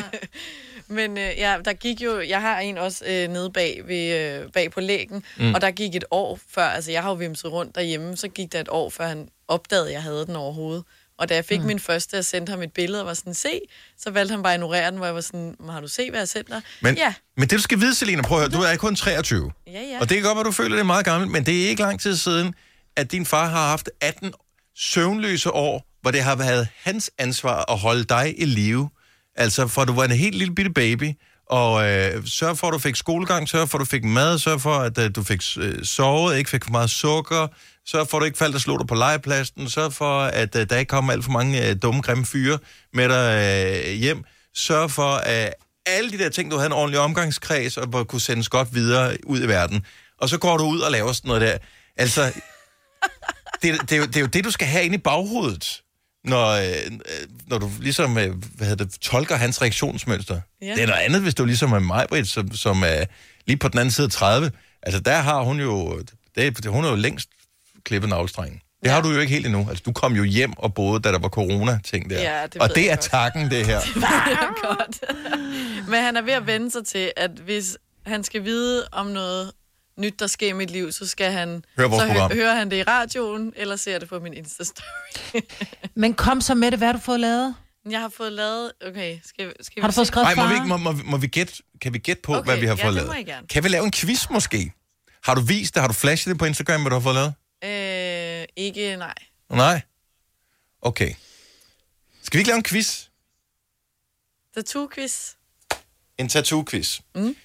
Men der gik jo... Jeg har en også nede bag på lægen, og der gik et år før... Altså, jeg har jo vimset rundt derhjemme, så gik der et år, før han opdagede, at jeg havde den overhovedet. Og da jeg fik min første, jeg sendte ham et billede og var sådan, se, så valgte han bare at ignorere den, hvor jeg var sådan, har du set, hvad jeg sendte dig? Men det, du skal vide, Selina, prøv at høre, du er kun 23. Ja. Og det kan godt være, at du føler det meget gammelt, men det er ikke lang tid siden, at din far har haft 18 søvnløse år, hvor det har været hans ansvar at holde dig i live. Altså, for du var en helt lille bitte baby, og sørg for, at du fik skolegang, sørg for, at du fik mad, sørg for, at du fik sovet, ikke fik for meget sukker, sørg for, at du ikke faldt og slog dig på legepladsen, sørg for, at der ikke kom alt for mange dumme, grimme fyre med dig hjem, sørg for, at alle de der ting, du havde en ordentlig omgangskreds, og kunne sendes godt videre ud i verden. Og så går du ud og laver sådan noget der. Altså, det er jo det, du skal have inde i baghovedet, når du ligesom tolker hans reaktionsmønster. Ja. Det er noget andet, hvis du ligesom er Maj-Brit, som er lige på den anden side af 30. Altså, der har hun jo... hun er jo længst klippet navlestrengen. Det har du jo ikke helt endnu. Altså, du kom jo hjem og boede, da der var corona-ting der. Ja, og det er takken, det her. Det er godt. Men han er ved at vende sig til, at hvis han skal vide om noget nyt, der sker i mit liv, så skal han... Hører han det i radioen, eller ser det på min Insta-story. Men kom så med det, hvad har du fået lavet? Jeg har fået lavet... Okay, skal har du fået skrevet må vi gætte? Kan vi gætte på, hvad vi har fået lavet? Det må jeg gerne. Kan vi lave en quiz måske? Har du vist det? Har du flashet det på Instagram, hvad du har fået lavet? Ikke, nej. Nej? Okay. Skal vi ikke lave en quiz? Tattoo-quiz. En tattoo-quiz.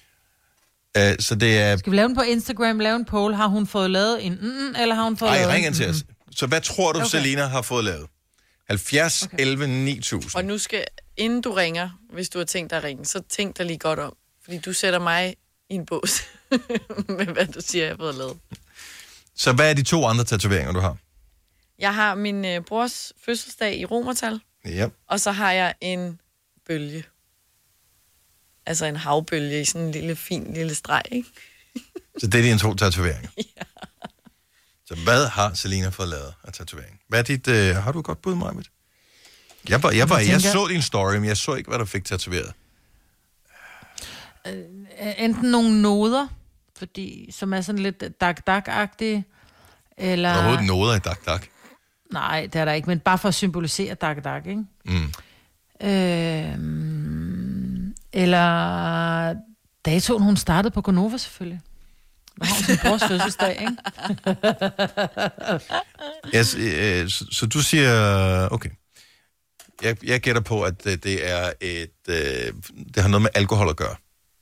Så det er... Skal vi lave den på Instagram, lave en poll? Har hun fået lavet en eller har hun fået lavet en? Nej, ring ind til os. Så hvad tror du, Selina har fået lavet? 70, 11, 9000. Og nu inden du ringer, hvis du har tænkt dig at ringe, så tænk dig lige godt om. Fordi du sætter mig i en bås med, hvad du siger, jeg har fået lavet. Så hvad er de 2 andre tatoveringer, du har? Jeg har min brors fødselsdag i romertal. Ja. Og så har jeg en bølge. Altså en havbølge i sådan en fin lille streg, ikke? Så det er dine 2 tatoveringer? Ja. Så hvad har Selina fået lavet af tatovering? Hvad er dit... har du et godt bud, Maj-Brit? Jeg så din story, men jeg så ikke, hvad du fik tatoveret. Enten nogle noder, som er sådan lidt dak-dak-agtige, eller... Overhovedet noder i dak-dak? Nej, det er der ikke, men bare for at symbolisere dak-dak, ikke? Eller datoen, hun startede på Gonova, selvfølgelig. Hvor har hun sin brors fødselsdag, ikke? Så du siger... Okay. Jeg gætter på, at det er det har noget med alkohol at gøre.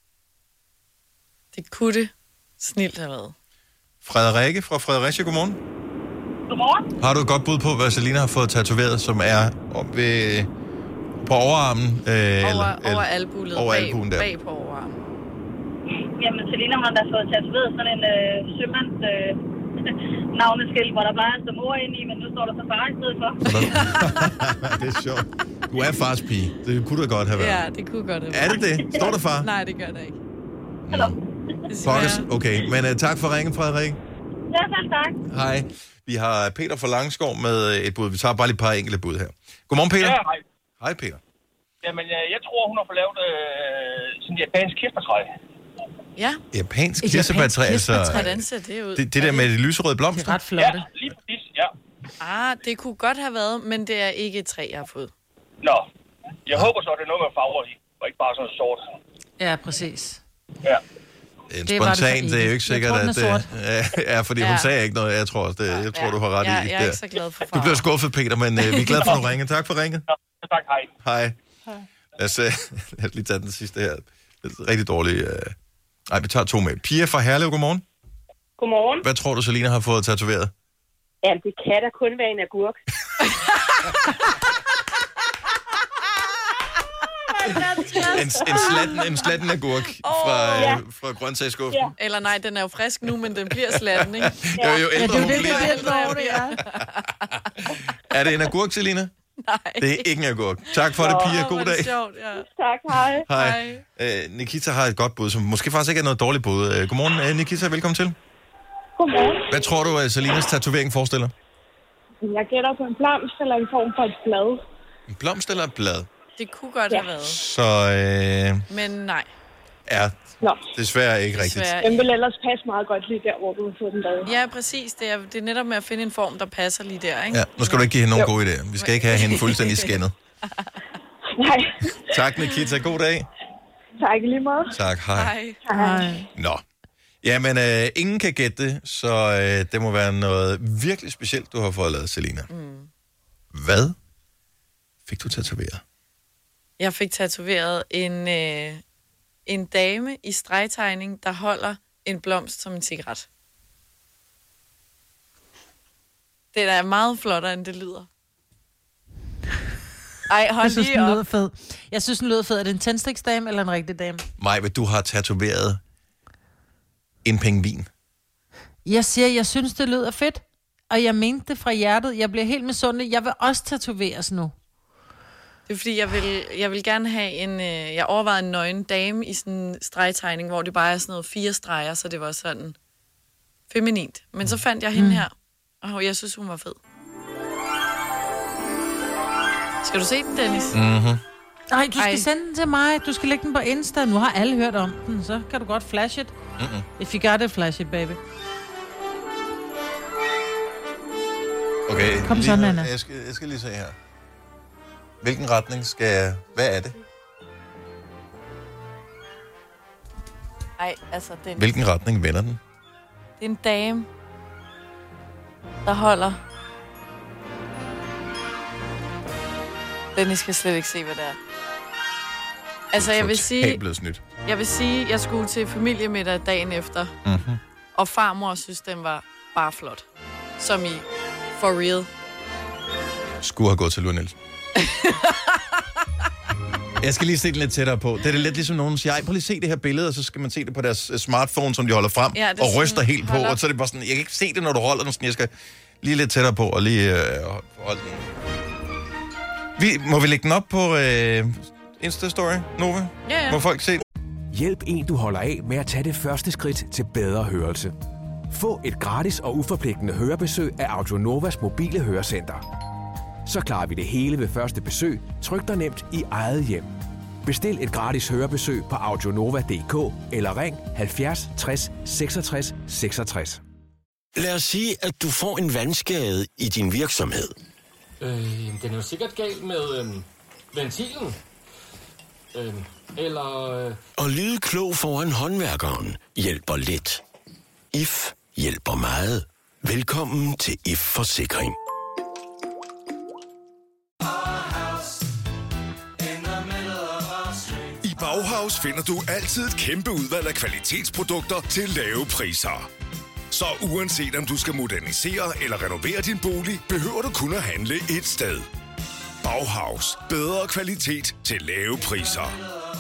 Det kunne det snilt have været. Frederikke fra Fredericia, godmorgen. Godmorgen. Har du et godt bud på, hvad Selina har fået tatoveret, som er på overarmen? Over albuen. Over albuen der. Bag på overarmen. Jamen, Selina har da fået tatoveret sådan en sømands navneskilt, hvor der plejer at stå mor ind i, men nu står der så far i stedet for. Det er sjovt. Du er fars pige. Det kunne da godt have været. Ja, det kunne godt have været. Er det det? Står der far? Nej, det gør der ikke. Okay, men tak for ringen, Frederik. Ja, selv tak. Hej. Vi har Peter fra Langskov med et bud. Vi tager bare lige et par enkelte bud her. Godmorgen, Peter. Ja, hej. Hej, Peter. Jamen, jeg tror, hun har fået lavet sådan et japansk kirsebærtræ. Ja. Japansk kirsebærtræ, altså... Hvordan ser det ud? Det der med de lyserøde blomster? Det er ret flotte. Ja, lige præcis, ja. Det kunne godt have været, men det er ikke et træ, jeg har fået. Nå. Jeg håber så, at det er noget med farver i, og ikke bare sådan sort. Ja, præcis. Ja. Spontant, det er jo ikke sikkert, at det er, fordi hun sagde ikke noget. Jeg tror også, jeg tror, du har ret i. Jeg er ikke så glad for farver. Du bliver skuffet, Peter, men vi er glade for, at du ringede. Tak for ringet. Ja, tak, hej. Hej. Lad os lige tage den sidste her. Det er rigtig dårligt. Nej, vi tager 2 med. Pia fra Herlev, godmorgen. Godmorgen. Hvad tror du, Selina har fået tatoveret? Ja, det kan da kun være en agurk. En slatten agurk fra grøntsagsskuffen. Ja. Eller nej, den er jo frisk nu, men den bliver slatten, ikke? Jo ældre hun bliver. Ja. Er det en agurk, Selina? Nej. Det er ikke en agurk. Tak for det, Pia. God dag. Sjovt, ja. Tak, hej. Hej. Nikita har et godt bud, som måske faktisk ikke er noget dårligt bud. Godmorgen, Nikita. Velkommen til. Godmorgen. Hvad tror du, Selinas tatovering forestiller? Jeg gætter på en blomst eller en form for et blad. En blomst eller et blad? Det kunne godt have været. Så Men nej. er desværre ikke rigtigt. Den vil ellers passe meget godt lige der, hvor du har fået den lavet. Ja, præcis. Det er netop med at finde en form, der passer lige der, ikke? Ja, nu skal du ikke give hende nogen gode idéer. Vi skal ikke have hende fuldstændig skændet. Nej. Tak, Nikita. God dag. Tak lige meget. Tak, hej. Hej. Nå. Jamen, ingen kan gætte det, så det må være noget virkelig specielt, du har fået lavet, Selina. Hvad fik du tatoveret? Jeg fik tatoveret en dame i stregtegning, der holder en blomst som en cigaret. Det er meget flottere, end det lyder. Ej, hold lige op. den lyder fed. Jeg synes, den lyder fed. Er det en tændstiksdame eller en rigtig dame? Maj, du har tatoveret en pingvin. Jeg siger, jeg synes, det lyder fedt. Og jeg mente det fra hjertet. Jeg bliver helt misundelig. Jeg vil også tatoveres nu. Det er fordi, jeg vil gerne have jeg overvejede en nøgen dame i sådan en stregtegning, hvor det bare er sådan noget 4 streger, så det var sådan feminint. Men så fandt jeg hende her, og jeg synes, hun var fed. Skal du se den, Dennis? Mhm. Nej, du skal sende den til mig. Du skal lægge den på Insta. Nu har alle hørt om den, så kan du godt flash it. If you got it, flash it, baby. Okay, kom så, Nana. Jeg skal lige se her. Hvilken retning skal jeg... Hvad er det? Ej, altså den... Hvilken retning vender den? Det er en dame, der holder... Dennis skal slet ikke se, hvad det er. Altså, jeg vil sige, jeg skulle til familiemiddag dagen efter, og farmor synes, den var bare flot. Som i for real. Skulle have gået til Lua Nielsen. Jeg skal lige se det lidt tættere på. Det er lidt ligesom nogen siger, prøv lige se det her billede, og så skal man se det på deres smartphone, som de holder frem, og ryster helt på, og så er det bare sådan, jeg kan ikke se det, når du holder den, sådan, jeg skal lige lidt tættere på, og lige holde den. Må vi lægge den op på Insta-story, Nova? Ja. Må folk se det? Hjælp en, du holder af med at tage det første skridt til bedre hørelse. Få et gratis og uforpligtende hørebesøg af Audionovas mobile hørecenter. Så klarer vi det hele ved første besøg, tryk dig nemt i eget hjem. Bestil et gratis hørebesøg på audionova.dk eller ring 70 60 66 66. Lad os sige, at du får en vandskade i din virksomhed. Den er jo sikkert galt med ventilen. Og lyde klog foran håndværkeren hjælper lidt. IF hjælper meget. Velkommen til IF Forsikring. I Bauhaus finder du altid et kæmpe udvalg af kvalitetsprodukter til lave priser. Så uanset om du skal modernisere eller renovere din bolig, behøver du kun at handle et sted. Bauhaus. Bedre kvalitet til lave priser.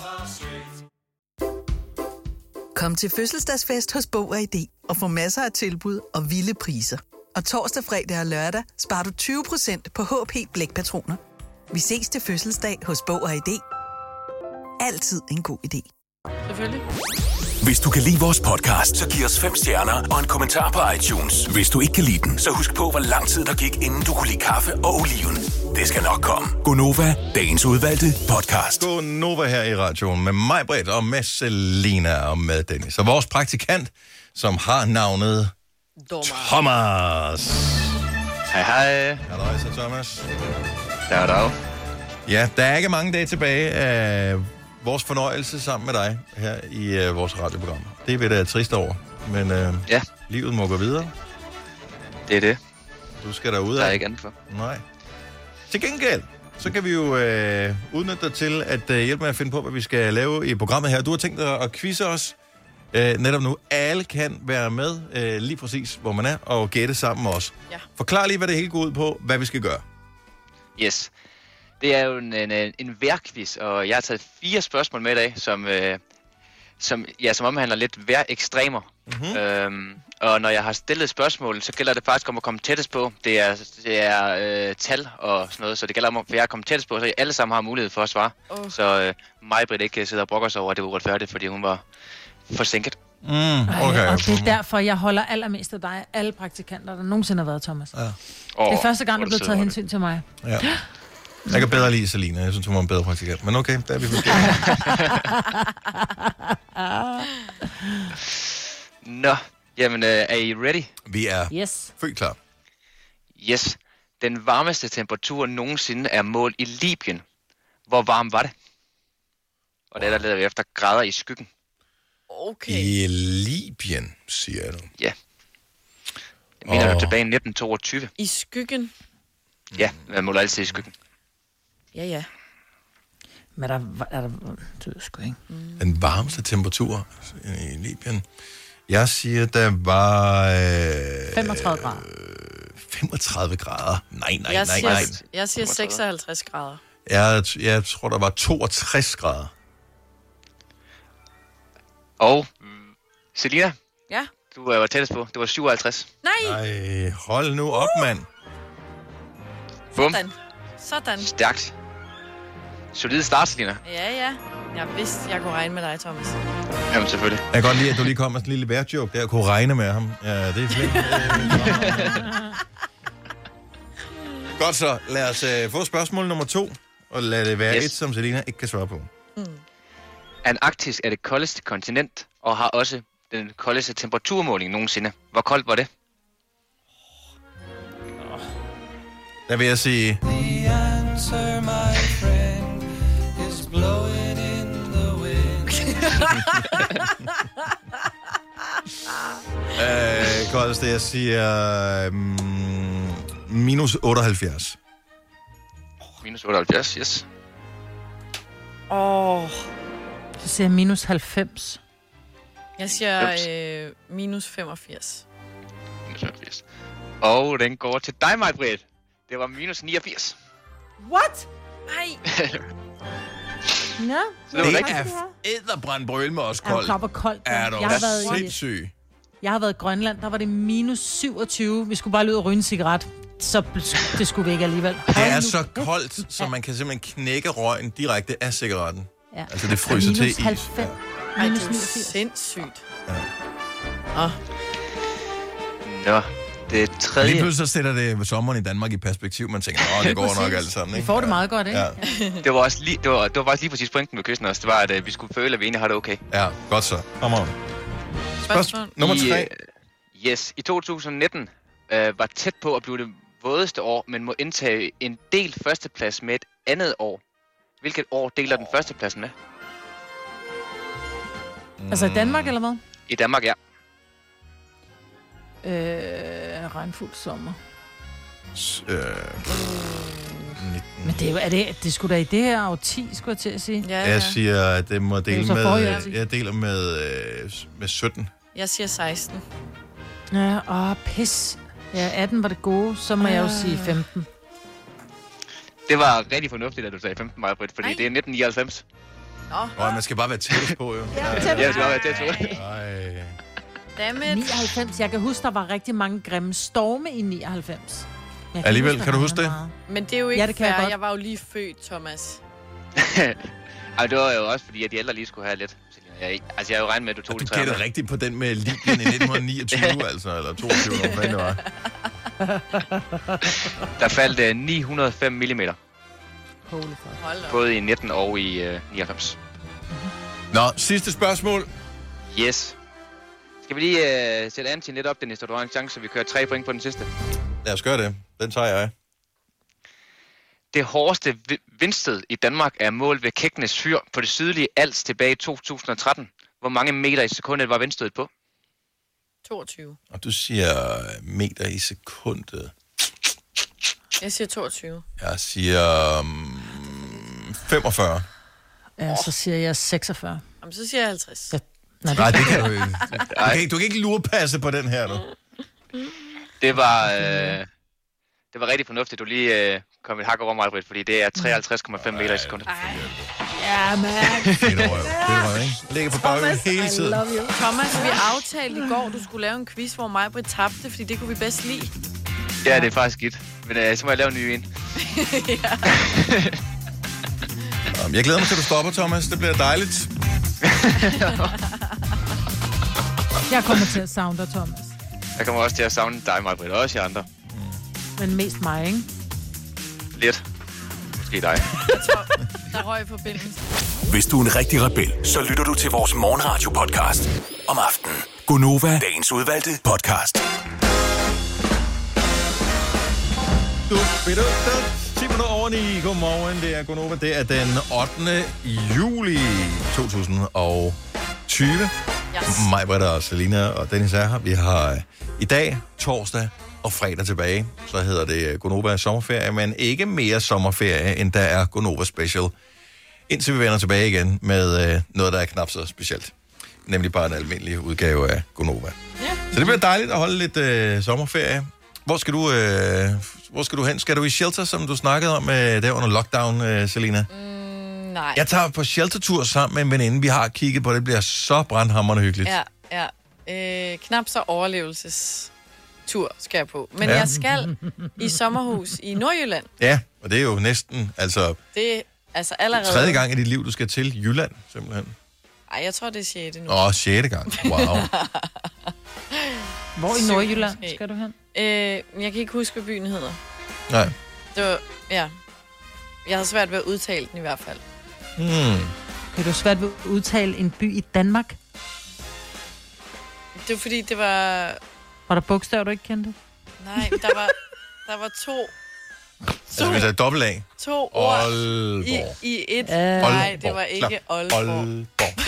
Kom til fødselsdagsfest hos Bog og ID og få masser af tilbud og vilde priser. Og torsdag, fredag og lørdag sparer du 20% på HP blækpatroner. Vi ses til fødselsdag hos Bog og ID. Altid en god idé. Selvfølgelig. Hvis du kan lide vores podcast, så giv os 5 stjerner og en kommentar på iTunes. Hvis du ikke kan lide den, så husk på, hvor lang tid der gik, inden du kunne lide kaffe og oliven. Det skal nok komme. Gonova, dagens udvalgte podcast. Gonova her i radioen med mig, Britt, og med Selina og med Dennis. Og vores praktikant, som har navnet Thomas. Hej hej. Halløj, så Thomas. Dag. Ja, der er ikke mange dage tilbage af vores fornøjelse sammen med dig her i vores radioprogram. Det er vi da trist over, men livet må gå videre. Det er det. Du skal derud af. Der er ikke andet for. Nej. Til gengæld, så kan vi jo udnytte dig til at hjælpe med at finde på, hvad vi skal lave i programmet her. Du har tænkt dig at quizze os netop nu. Alle kan være med lige præcis, hvor man er, og gætte sammen med os. Ja. Forklar lige, hvad det hele går ud på, hvad vi skal gøre. Yes. Det er jo en vejrquiz, og jeg har taget 4 spørgsmål med i dag, som omhandler lidt vejrekstremer. Mm-hmm. Og når jeg har stillet spørgsmål, så gælder det faktisk om at komme tættest på. Det er tal og sådan noget, så det gælder om at komme tættest på, så I alle sammen har mulighed for at svare. Så Maj-Britt ikke sidder og brokker sig over, at det var uretfærdigt, fordi hun var forsinket. Okay. Og det er derfor, jeg holder allermest af dig, alle praktikanter, der nogensinde har været, Thomas. Ja. Det er første gang, der blev taget hensyn til mig. Ja. Jeg kan bedre lide Selina. Jeg synes, hun var en bedre praktikant. Men okay, der er vi forskellige. Nå, jamen, er I ready? Vi er født klar. Yes. Den varmeste temperatur nogensinde er målt i Libyen. Hvor varm var det? Og der leder vi efter grader i skyggen. Okay. I Libyen, siger du? Ja. Jeg mener, du tilbage i 1922. I skyggen? Ja, man måler altid i skyggen. Ja. Men er der det ved jeg sgu ikke. Den varmeste temperatur i Libyen. Jeg siger, der var 35 grader. 35 grader. Nej. Jeg siger 56 grader. Jeg tror, der var 62 grader. Og Selina? Ja? Du var tættest på. Det var 57. Nej! Hold nu op, mand. Bum. Sådan. Stærkt. Solid start, Selina. Ja. Jeg vidste, jeg kunne regne med dig, Thomas. Jamen, selvfølgelig. Jeg kan godt lide, at du lige kom med sådan en lille vejrjoke der. Jeg kunne regne med ham. Ja, det er fint. Godt så. Lad os få spørgsmål nummer 2. Og lad det være et, som Selina ikke kan svare på. Antarktis er det koldeste kontinent, og har også den koldeste temperaturmåling nogensinde. Hvor koldt var det? Der vil jeg sige... The answer, my friend, is blowing in the wind. Koldest det, jeg siger... minus 78. Minus 78, yes. Så siger jeg minus 90. Jeg siger minus 85. Minus 85. Og den går til dig, Maj-Britt. Det var minus 89. What? Nej. Nå. Det er æderbrandbrøl med os koldt. Er koldt. Er du sindssyg? Jeg har været i Grønland, der var det minus 27. Vi skulle bare løbe og ryge en cigaret. Så det skulle vi ikke alligevel. Det er så koldt, så man kan simpelthen knække røgen direkte af cigaretten. Ja. Altså det fryser til is. Minus 90. Ej, det er sindssygt. Ja. Nå, det tredje... Lige pludselig så sætter det sommeren i Danmark i perspektiv. Man tænker, det går nok alt sammen. Ikke? Vi får det meget godt, ikke? Ja. Det var faktisk lige præcis pointen med kysten også. Det var, at vi skulle føle, at vi egentlig har det okay. Ja, godt så. Kom on. Spørgsmål nummer 3. I 2019 var tæt på at blive det vådeste år, men må indtage en del førsteplads med et andet år. Hvilket år deler den førstepladsen med? Altså i Danmark, eller hvad? I Danmark, ja. Regnfuld sommer. Men det skulle da i det her årti, skulle jeg til at sige. Ja. Jeg siger, at det må dele med... Jeg deler med 17. Jeg siger 16. Ja, pis. Ja, 18 var det gode, så må jeg jo sige 15. Det var rigtig fornuftigt, at du sagde 15, Maj-Britt, fordi det er 1999. Man skal bare være tæt på, jo. Ja, det skal bare være tæt på. Dammit. 99. Jeg kan huske, der var rigtig mange grimme storme i 99. Alligevel, kan du huske det? Men det er jo ikke fair. Jeg var jo lige født, Thomas. Ej, det var jo også, fordi at de ældre lige skulle have lidt. Jeg har jo regnet med, at du tog det 3 år. Du gætter rigtigt på den med Libyen i 1929, altså, eller 22, hvor fanden det var. Der faldt 905 mm. Både i 19 og i 99. Nå, sidste spørgsmål. Yes. Skal vi lige sætte Antin lidt op, Dennis, så du har en chance, så vi kører 3 point på den sidste? Lad os gøre det. Den tager jeg. det hårdeste vindstød i Danmark er målt ved Kæknes Fyr på det sydlige Als tilbage i 2013. Hvor mange meter i sekundet var vindstødet på? 22. Og du siger meter i sekundet. Jeg siger 22. Jeg siger 45. Ja, så siger jeg 46. Jamen, så siger jeg 50. Ja. Nej, det kan du ikke. Du kan ikke lurepasse på den her, du. Det var rigtig fornuftigt, du lige kom et hak over mig, Britt, fordi det er 53,5 meter i sekundet. Ja, man. Ligger på baghjul hele tiden. Thomas, vi aftalte i går, du skulle lave en quiz, hvor mig Britt tabte, fordi det kunne vi bedst lide. Ja, det er faktisk skidt. Men så må jeg lave en ny en. Ja. Jeg glæder mig til, at du stopper, Thomas. Det bliver dejligt. Jeg kommer til at savne dig, Thomas. Jeg kommer også til at savne dig, Maj-Britt, og også jer andre. Men mest mig, ikke? Lidt. Måske dig. Jeg tror, der røg forbindelse. Hvis du er en rigtig rebel, så lytter du til vores morgenradio-podcast om aftenen. Gonova, dagens udvalgte podcast. 10 minutter over 9. Godmorgen, det er Gonova. Det er den 8. juli 2020. Yes. Mig, Britta og Selina og Dennis er her. Vi har i dag, torsdag og fredag tilbage. Så hedder det Gonova sommerferie, men ikke mere sommerferie, end der er Gonova Special. Indtil vi vender tilbage igen med noget, der er knap så specielt. Nemlig bare en almindelig udgave af Gonova. Ja. Så det bliver dejligt at holde lidt sommerferie. Hvor skal du hen? Skal du i shelter, som du snakkede om der under lockdown, Selina? Nej. Jeg tager på sheltertur sammen med en veninde. Vi har kigget på det. Det bliver så brandhamrende hyggeligt. Ja. Knap så overlevelsestur skal jeg på. Men jeg skal i sommerhus i Nordjylland. Ja, og det er jo næsten, Det er allerede... tredje gang i dit liv, du skal til Jylland, simpelthen. Ej, jeg tror, det er 6. nu. 6. gang. Wow. Hvor i Nordjylland skal du hen? Jeg kan ikke huske, hvad byen hedder. Nej. Det var, ja. Jeg har svært ved at udtale den i hvert fald. Kan du svært ved at udtale en by i Danmark? Det var fordi, det var... Var der bogstaver, du ikke kendte? Nej, der var to... Altså, hvis der er dobbelt A. 2 ord i et. Nej, det var ikke Aalborg.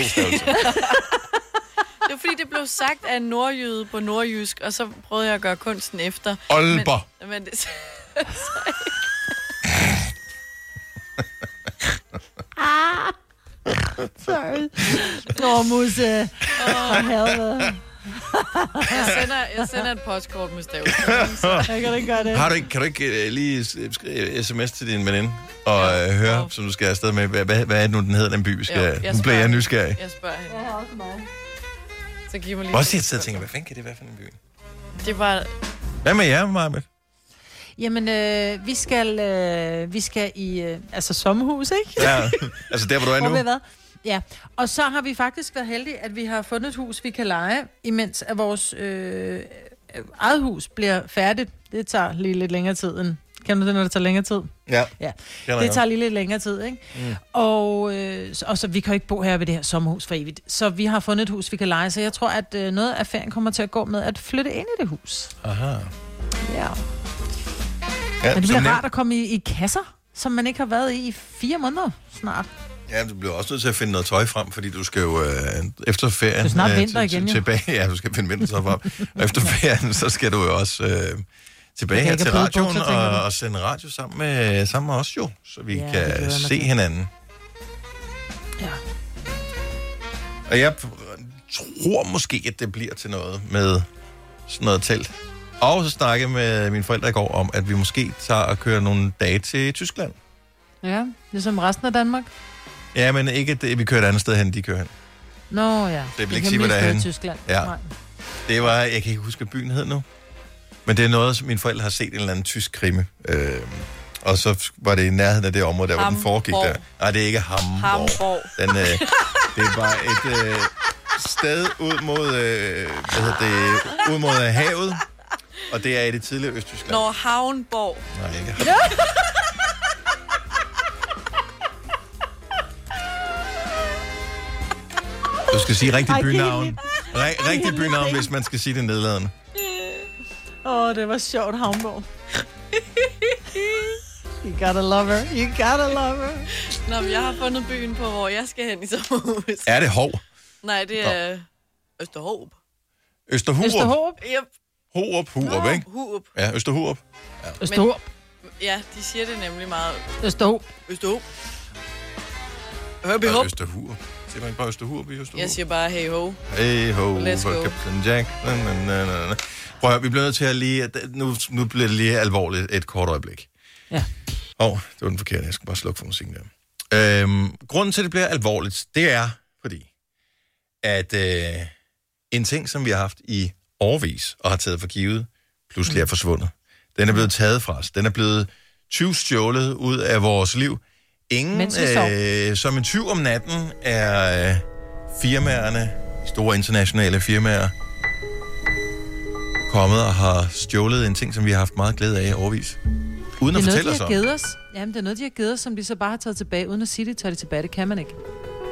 Det var fordi, det blev sagt af en nordjyde på nordjysk, og så prøvede jeg at gøre kunsten efter. Aalborg. Men det... Sorry. Musse. Helvede. Jeg sender et postkort med stav. Jeg kan ikke gøre det. Kan du ikke lige skrive sms til din veninde og høre, som du skal afsted med, hvad er det nu, den hedder, den by? Nu bliver jeg nysgerrig. Jeg spørger hende. Jeg har også mig. Så giv mig lige... Hvor siger jeg tænker, hvad fanden kan det være for en by? Det var... Hvad med jer, Marmit? Jamen, vi skal i sommerhus, ikke? Ja, altså der, hvor du er nu. Ja, og så har vi faktisk været heldige, at vi har fundet et hus, vi kan leje, imens at vores eget hus bliver færdigt. Det tager lige lidt længere tid end... Kender du det, når det tager længere tid? Ja. Det tager lige lidt længere tid, ikke? Og så vi kan jo ikke bo her ved det her sommerhus for evigt. Så vi har fundet et hus, vi kan leje. Så jeg tror, at noget af ferien kommer til at gå med at flytte ind i det hus. Aha. Ja. Men det bliver rart at komme i kasser, som man ikke har været i 4 måneder snart. Ja, du bliver også nødt til at finde noget tøj frem, fordi du skal jo efter ferien... Det er snart vinter igen, jo. Tilbage. Ja, du skal finde vintertøj frem. Og efter ferien, så skal du jo også tilbage her til radioen og sende radio sammen med os jo, så vi kan se hinanden. Ja. Og jeg tror måske, at det bliver til noget med sådan noget telt. Og så snakkede jeg med mine forældre i går om, at vi måske tager og kører nogle dage til Tyskland. Ja, ligesom resten af Danmark. Ja, men ikke det, vi kører et andet sted hen, de kører hen. Nå ja. Det vil ikke sige, hvad der er hen. Tyskland. Ja. Det var, jeg kan ikke huske, hvad byen hed nu. Men det er noget, som mine forældre har set en eller anden tysk krimi. Og så var det i nærheden af det område, der hvor den foregik der. Nej, det er ikke Hamborg. Det var et sted ud mod, ud mod havet. Og det er i det tidligere Østtyskland. Nå, Havnborg. Nej, ikke Du skal sige rigtig bynavn. Rigtig bynavn, hvis man skal sige det nedladende. Det var sjovt, Havnborg. You gotta love her. You gotta love her. Nå, men jeg har fundet byen på, hvor jeg skal hen i sommerhus. Er det Hov? Nej, det er Østerhåb. Østerhurup? Yep. Hurup, ikke? Hurup. Ja, Østerhurup. Ja. Østerhurup. Ja, de siger det nemlig meget. Østerhurup. Hørbyhåb. Østerhurup. Siger man ikke bare Østerhurup i Østerhurup? Jeg siger bare hey ho. Hey ho, Let's go. Captain Jack. Prøv at høre, vi bliver nødt til at lige... Nu bliver det lige alvorligt et kort øjeblik. Ja. Det var den forkerte. Jeg skal bare slukke for musikken der. Grunden til, at det bliver alvorligt, det er fordi, at en ting, som vi har haft i årevis og har taget for givet, pludselig er forsvundet. Den er blevet taget fra os. Den er blevet tyvstjålet ud af vores liv. Ingen, som en tyv om natten, er firmaerne, store internationale firmaer, kommet og har stjålet en ting, som vi har haft meget glæde af i årevis. Uden at fortælle os om. Jamen, det er noget, de har givet os, som de så bare har taget tilbage. Uden at sige det, tager de tilbage. Det kan man ikke.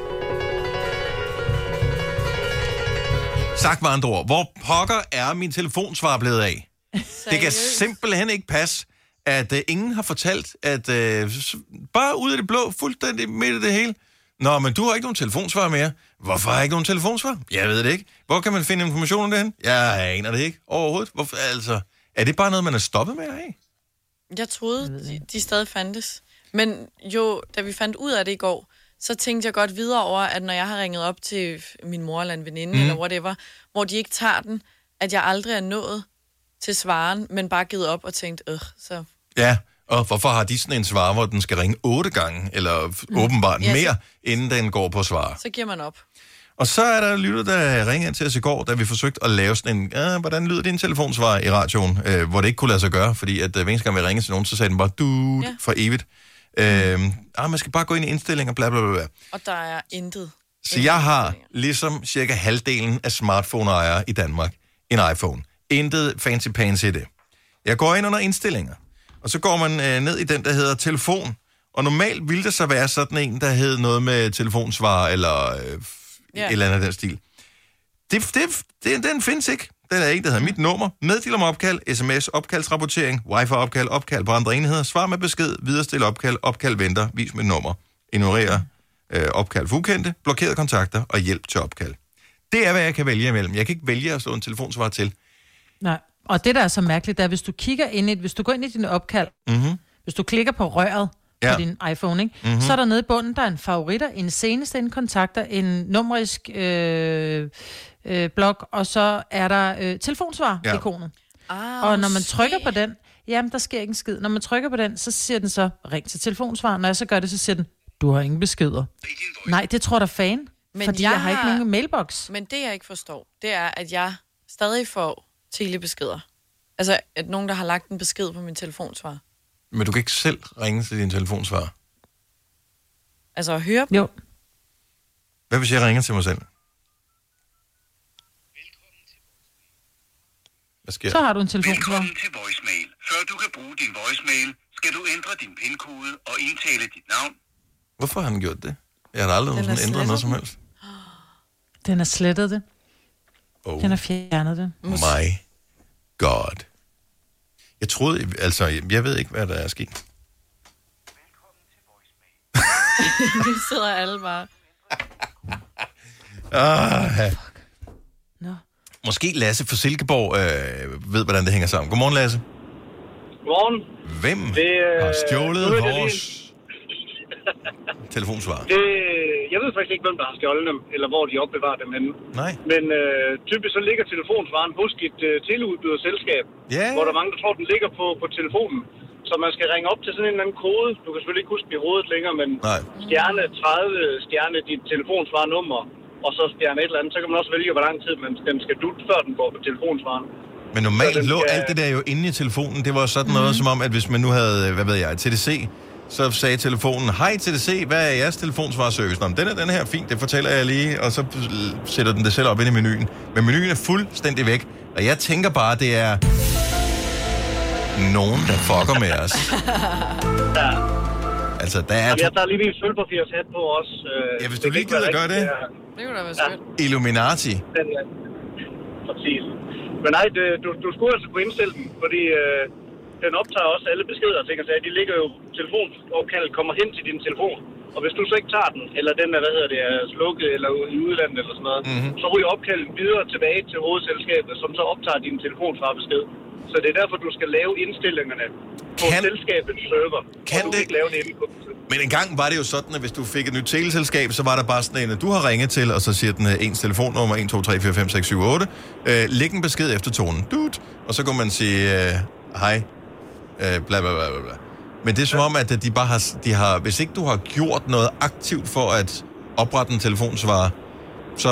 Sagt med andre ord, hvor pokker er min telefonsvarer blevet af? Det kan simpelthen ikke passe, at ingen har fortalt, at bare ud af det blå, fuldstændig midt i det hele. Nå, men du har ikke nogen telefonsvarer mere. Hvorfor har jeg ikke nogen telefonsvarer? Jeg ved det ikke. Hvor kan man finde information om det hen? Jeg aner det ikke overhovedet. Hvorfor, altså, er det bare noget, man er stoppet med at have? Jeg troede, de stadig fandtes. Men jo, da vi fandt ud af det i går, så tænkte jeg godt videre over, at når jeg har ringet op til min mor eller en veninde, eller whatever, hvor de ikke tager den, at jeg aldrig er nået til svaren, men bare givet op og tænkt, så... Ja, og hvorfor har de sådan en svar, hvor den skal ringe 8 gange, eller åbenbart mere, inden den går på svar? Så giver man op. Og så er der lytter, der ringede til os i går, da vi forsøgte at lave sådan en, hvordan lyder din telefonsvar i radioen, hvor det ikke kunne lade sig gøre, fordi at hver eneste gang vi ringede til nogen, så sagde den bare, for evigt. Man skal bare gå ind i indstillinger, bla bla bla. Og der er intet. Så jeg har ligesom cirka halvdelen af smartphone-ejere i Danmark en iPhone. Intet fancy-pansy i det. Jeg går ind under indstillinger, og så går man ned i den, der hedder telefon. Og normalt ville det så være sådan en, der hed noget med telefonsvar, eller et eller andet af den stil. Den findes ikke. Den er ikke, der hedder mit nummer. Meddel om opkald, sms, opkaldsrapportering, wifi-opkald, opkald på andre enheder, svar med besked, viderestil opkald venter, vis mit nummer, ignorer opkald for ukendte, blokerede kontakter og hjælp til opkald. Det er, hvad jeg kan vælge imellem. Jeg kan ikke vælge at slå en telefonsvar til. Nej, og det, der er så mærkeligt, det er, hvis du går ind i dine opkald, hvis du klikker på røret på din iPhone, ikke? Så er der nede i bunden, der er en favoritter, en seneste, en kontakter, en numerisk blok, og så er der telefonsvar-ikonet. Og når man trykker på den, jamen, der sker ikke en skid. Når man trykker på den, så siger den så, ring til telefonsvar. Når jeg så gør det, så siger den, du har ingen beskeder. Nej, det tror der fan, fordi jeg har ikke nogen mailbox. Men det, jeg ikke forstår, det er, at jeg stadig får telebeskeder. Altså, at nogen, der har lagt en besked på min telefonsvar. Men du kan ikke selv ringe til din telefonsvar? Altså at høre? Jo. Hvad hvis jeg ringer til mig selv? Hvad sker? Så har du en telefonsvar. Velkommen til voicemail. Før du kan bruge din voicemail, skal du ændre din PIN-kode og indtale dit navn. Hvorfor har han gjort det? Jeg har aldrig ændret noget som helst. Den er slettet det. Den har fjernet det. My God. Jeg troede, jeg ved ikke, hvad der er sket. Nu sidder alle bare. Nå. Måske Lasse fra Silkeborg ved, hvordan det hænger sammen. Godmorgen, Lasse. Godmorgen. Hvem har stjålet vores telefonsvar? Jeg ved faktisk ikke, hvem der har stjålet dem, eller hvor de opbevarer dem henne. Nej. Men typisk så ligger telefonsvaren hos et teleudbyderselskab, hvor der er mange, der tror, den ligger på telefonen. Så man skal ringe op til sådan en eller anden kode. Du kan selvfølgelig ikke huske i hovedet længere, men stjerne 30, stjerne dit telefonsvarnummer, og så stjerne et eller andet. Så kan man også vælge, hvor lang tid den skal dutte, før den går på telefonsvaren. Men normalt lå alt det der jo inde i telefonen. Det var sådan noget som om, at hvis man nu havde, TDC, så sagde telefonen, hej TDC, hvad er jeres telefonsvarservice? Nå, den her, fint, det fortæller jeg lige, og så sætter den det selv op ind i menuen. Men menuen er fuldstændig væk, og jeg tænker bare, det er nogen, der fucker med os. Ja. Altså, der er... Jamen, jeg tager lige min sølvpapirshat på også. Ja, hvis du lige gider gøre det. Det kunne da være skønt. Illuminati. Præcis. Men nej, du skulle altså kunne indstille den, fordi den optager også alle beskeder, ting og sager. De ligger jo, telefonopkaldet kommer hen til din telefon. Og hvis du så ikke tager den, eller den er, er slukket, eller i udlandet, eller sådan noget, så ryger opkaldet videre tilbage til hovedselskabet, som så optager din telefonsvarbesked. Så det er derfor, du skal lave indstillingerne på selskabets server. Kan og du det? ikke lave det inde på. Men engang var det jo sådan, at hvis du fik et nyt teleselskab, så var der bare sådan en, at du har ringet til, og så siger den ens telefonnummer 1, 2, 3, 4, 5, 6, 7, 8. Læg en besked efter tonen. Dut. Og så kunne man sige, hej, bla bla bla bla. Men det er som om, at de har, hvis ikke du har gjort noget aktivt for at oprette en telefonsvarer, så,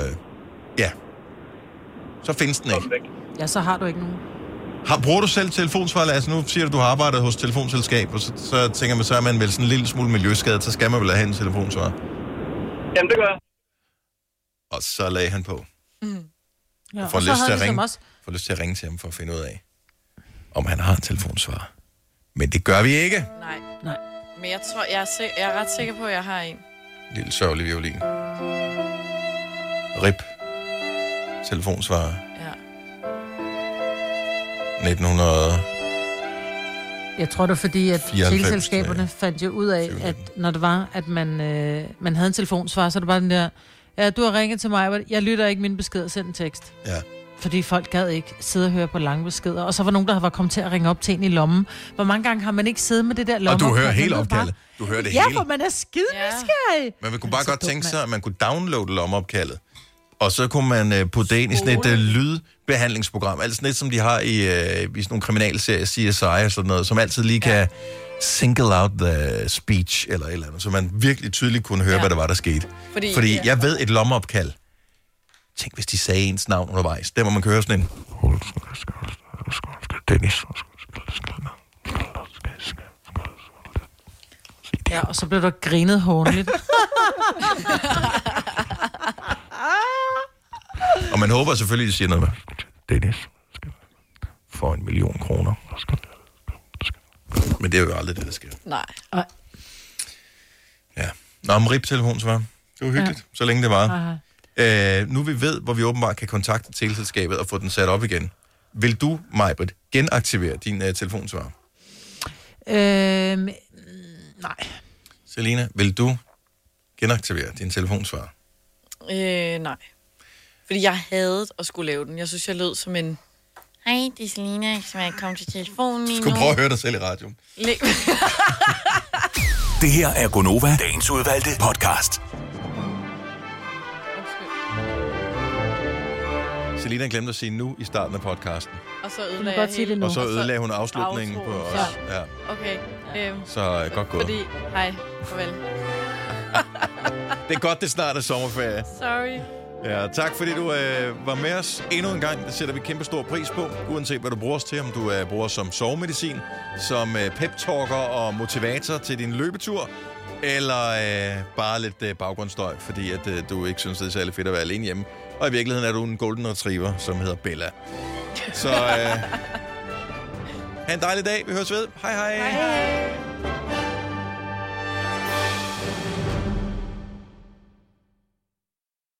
så findes den ikke. Ja, så har du ikke nogen. Bruger du selv telefonsvarer? Altså nu siger du, du har arbejdet hos telefonselskab, og så tænker man, så er man vel sådan en lille smule miljøskadet, så skal man vel have en telefonsvarer. Jamen, det gør jeg. Og så lagde han på. Ja, får lyst til at ringe til ham for at finde ud af, om han har en telefonsvarer. Men det gør vi ikke. Nej. Men jeg tror, jeg er ret sikker på, at jeg har en. Lille sørgelig violin. RIP. Telefonsvarer. Ja. 1900. Jeg tror det er fordi, at 94, teleselskaberne fandt jo ud af, at når det var, at man havde en telefonsvarer, så er det bare den der, ja, du har ringet til mig, jeg lytter ikke mine beskeder, send en tekst. Ja. Fordi folk gad ikke sidde og høre på lange beskeder. Og så var nogen, der var kommet til at ringe op til en i lommen. Hvor mange gange har man ikke siddet med det der lomme? Og du hører hele opkaldet. Du hører det hele. Ja, for man er skide nysgerrig. Men man kunne bare godt tænke sig, at man kunne downloade lommeopkaldet. Og så kunne man putte det ind i sådan et lydbehandlingsprogram. Altså sådan et, som de har i sådan nogle kriminalserier, CSI og sådan noget, som altid lige kan single out the speech eller et eller andet. Så man virkelig tydeligt kunne høre, hvad der var, der skete. Fordi jeg ved et lommeopkald. Tænk, hvis de sagde ens navn undervejs. Der må man køre sådan en... Dennis. Ja, og så blev der grinet håndligt. Og man håber selvfølgelig, at de siger noget med... Dennis. For 1 million kroner. Men det er jo aldrig det, der sker. Nej. Ja. Nå, om RIP-telefonsvarer. Det var hyggeligt, så længe det var. Nu vi ved, hvor vi åbenbart kan kontakte teleselskabet og få den sat op igen. Vil du, Majbrit, genaktivere din telefonsvarer? Nej. Selina, vil du genaktivere din telefonsvarer? Nej. Fordi jeg hadede at skulle lave den. Jeg synes, jeg lød som en... Hej, det er Selina, som er kommet til telefonen lige nu. Du skulle prøve at høre dig selv i radioen. Det her er Gonova, dagens udvalgte podcast. Selina glemte at sige nu i starten af podcasten. Og så ødelagde jeg hele. Og så ødelagde hun afslutningen på os. Ja. Okay. Så godt gået. Fordi, hej, farvel. Det er godt, det snart er sommerferie. Sorry. Ja, tak fordi du var med os endnu en gang. Det sætter vi kæmpe stor pris på, uanset hvad du bruger os til. Om du bruger som sovemedicin, som pep-talker og motivator til din løbetur, eller bare lidt baggrundsstøj, fordi at du ikke synes, det er særlig fedt at være alene hjemme. Og i virkeligheden er du en golden retriever, som hedder Bella. Så ha' en dejlig dag. Vi høres ved. Hej hej. Hej hej.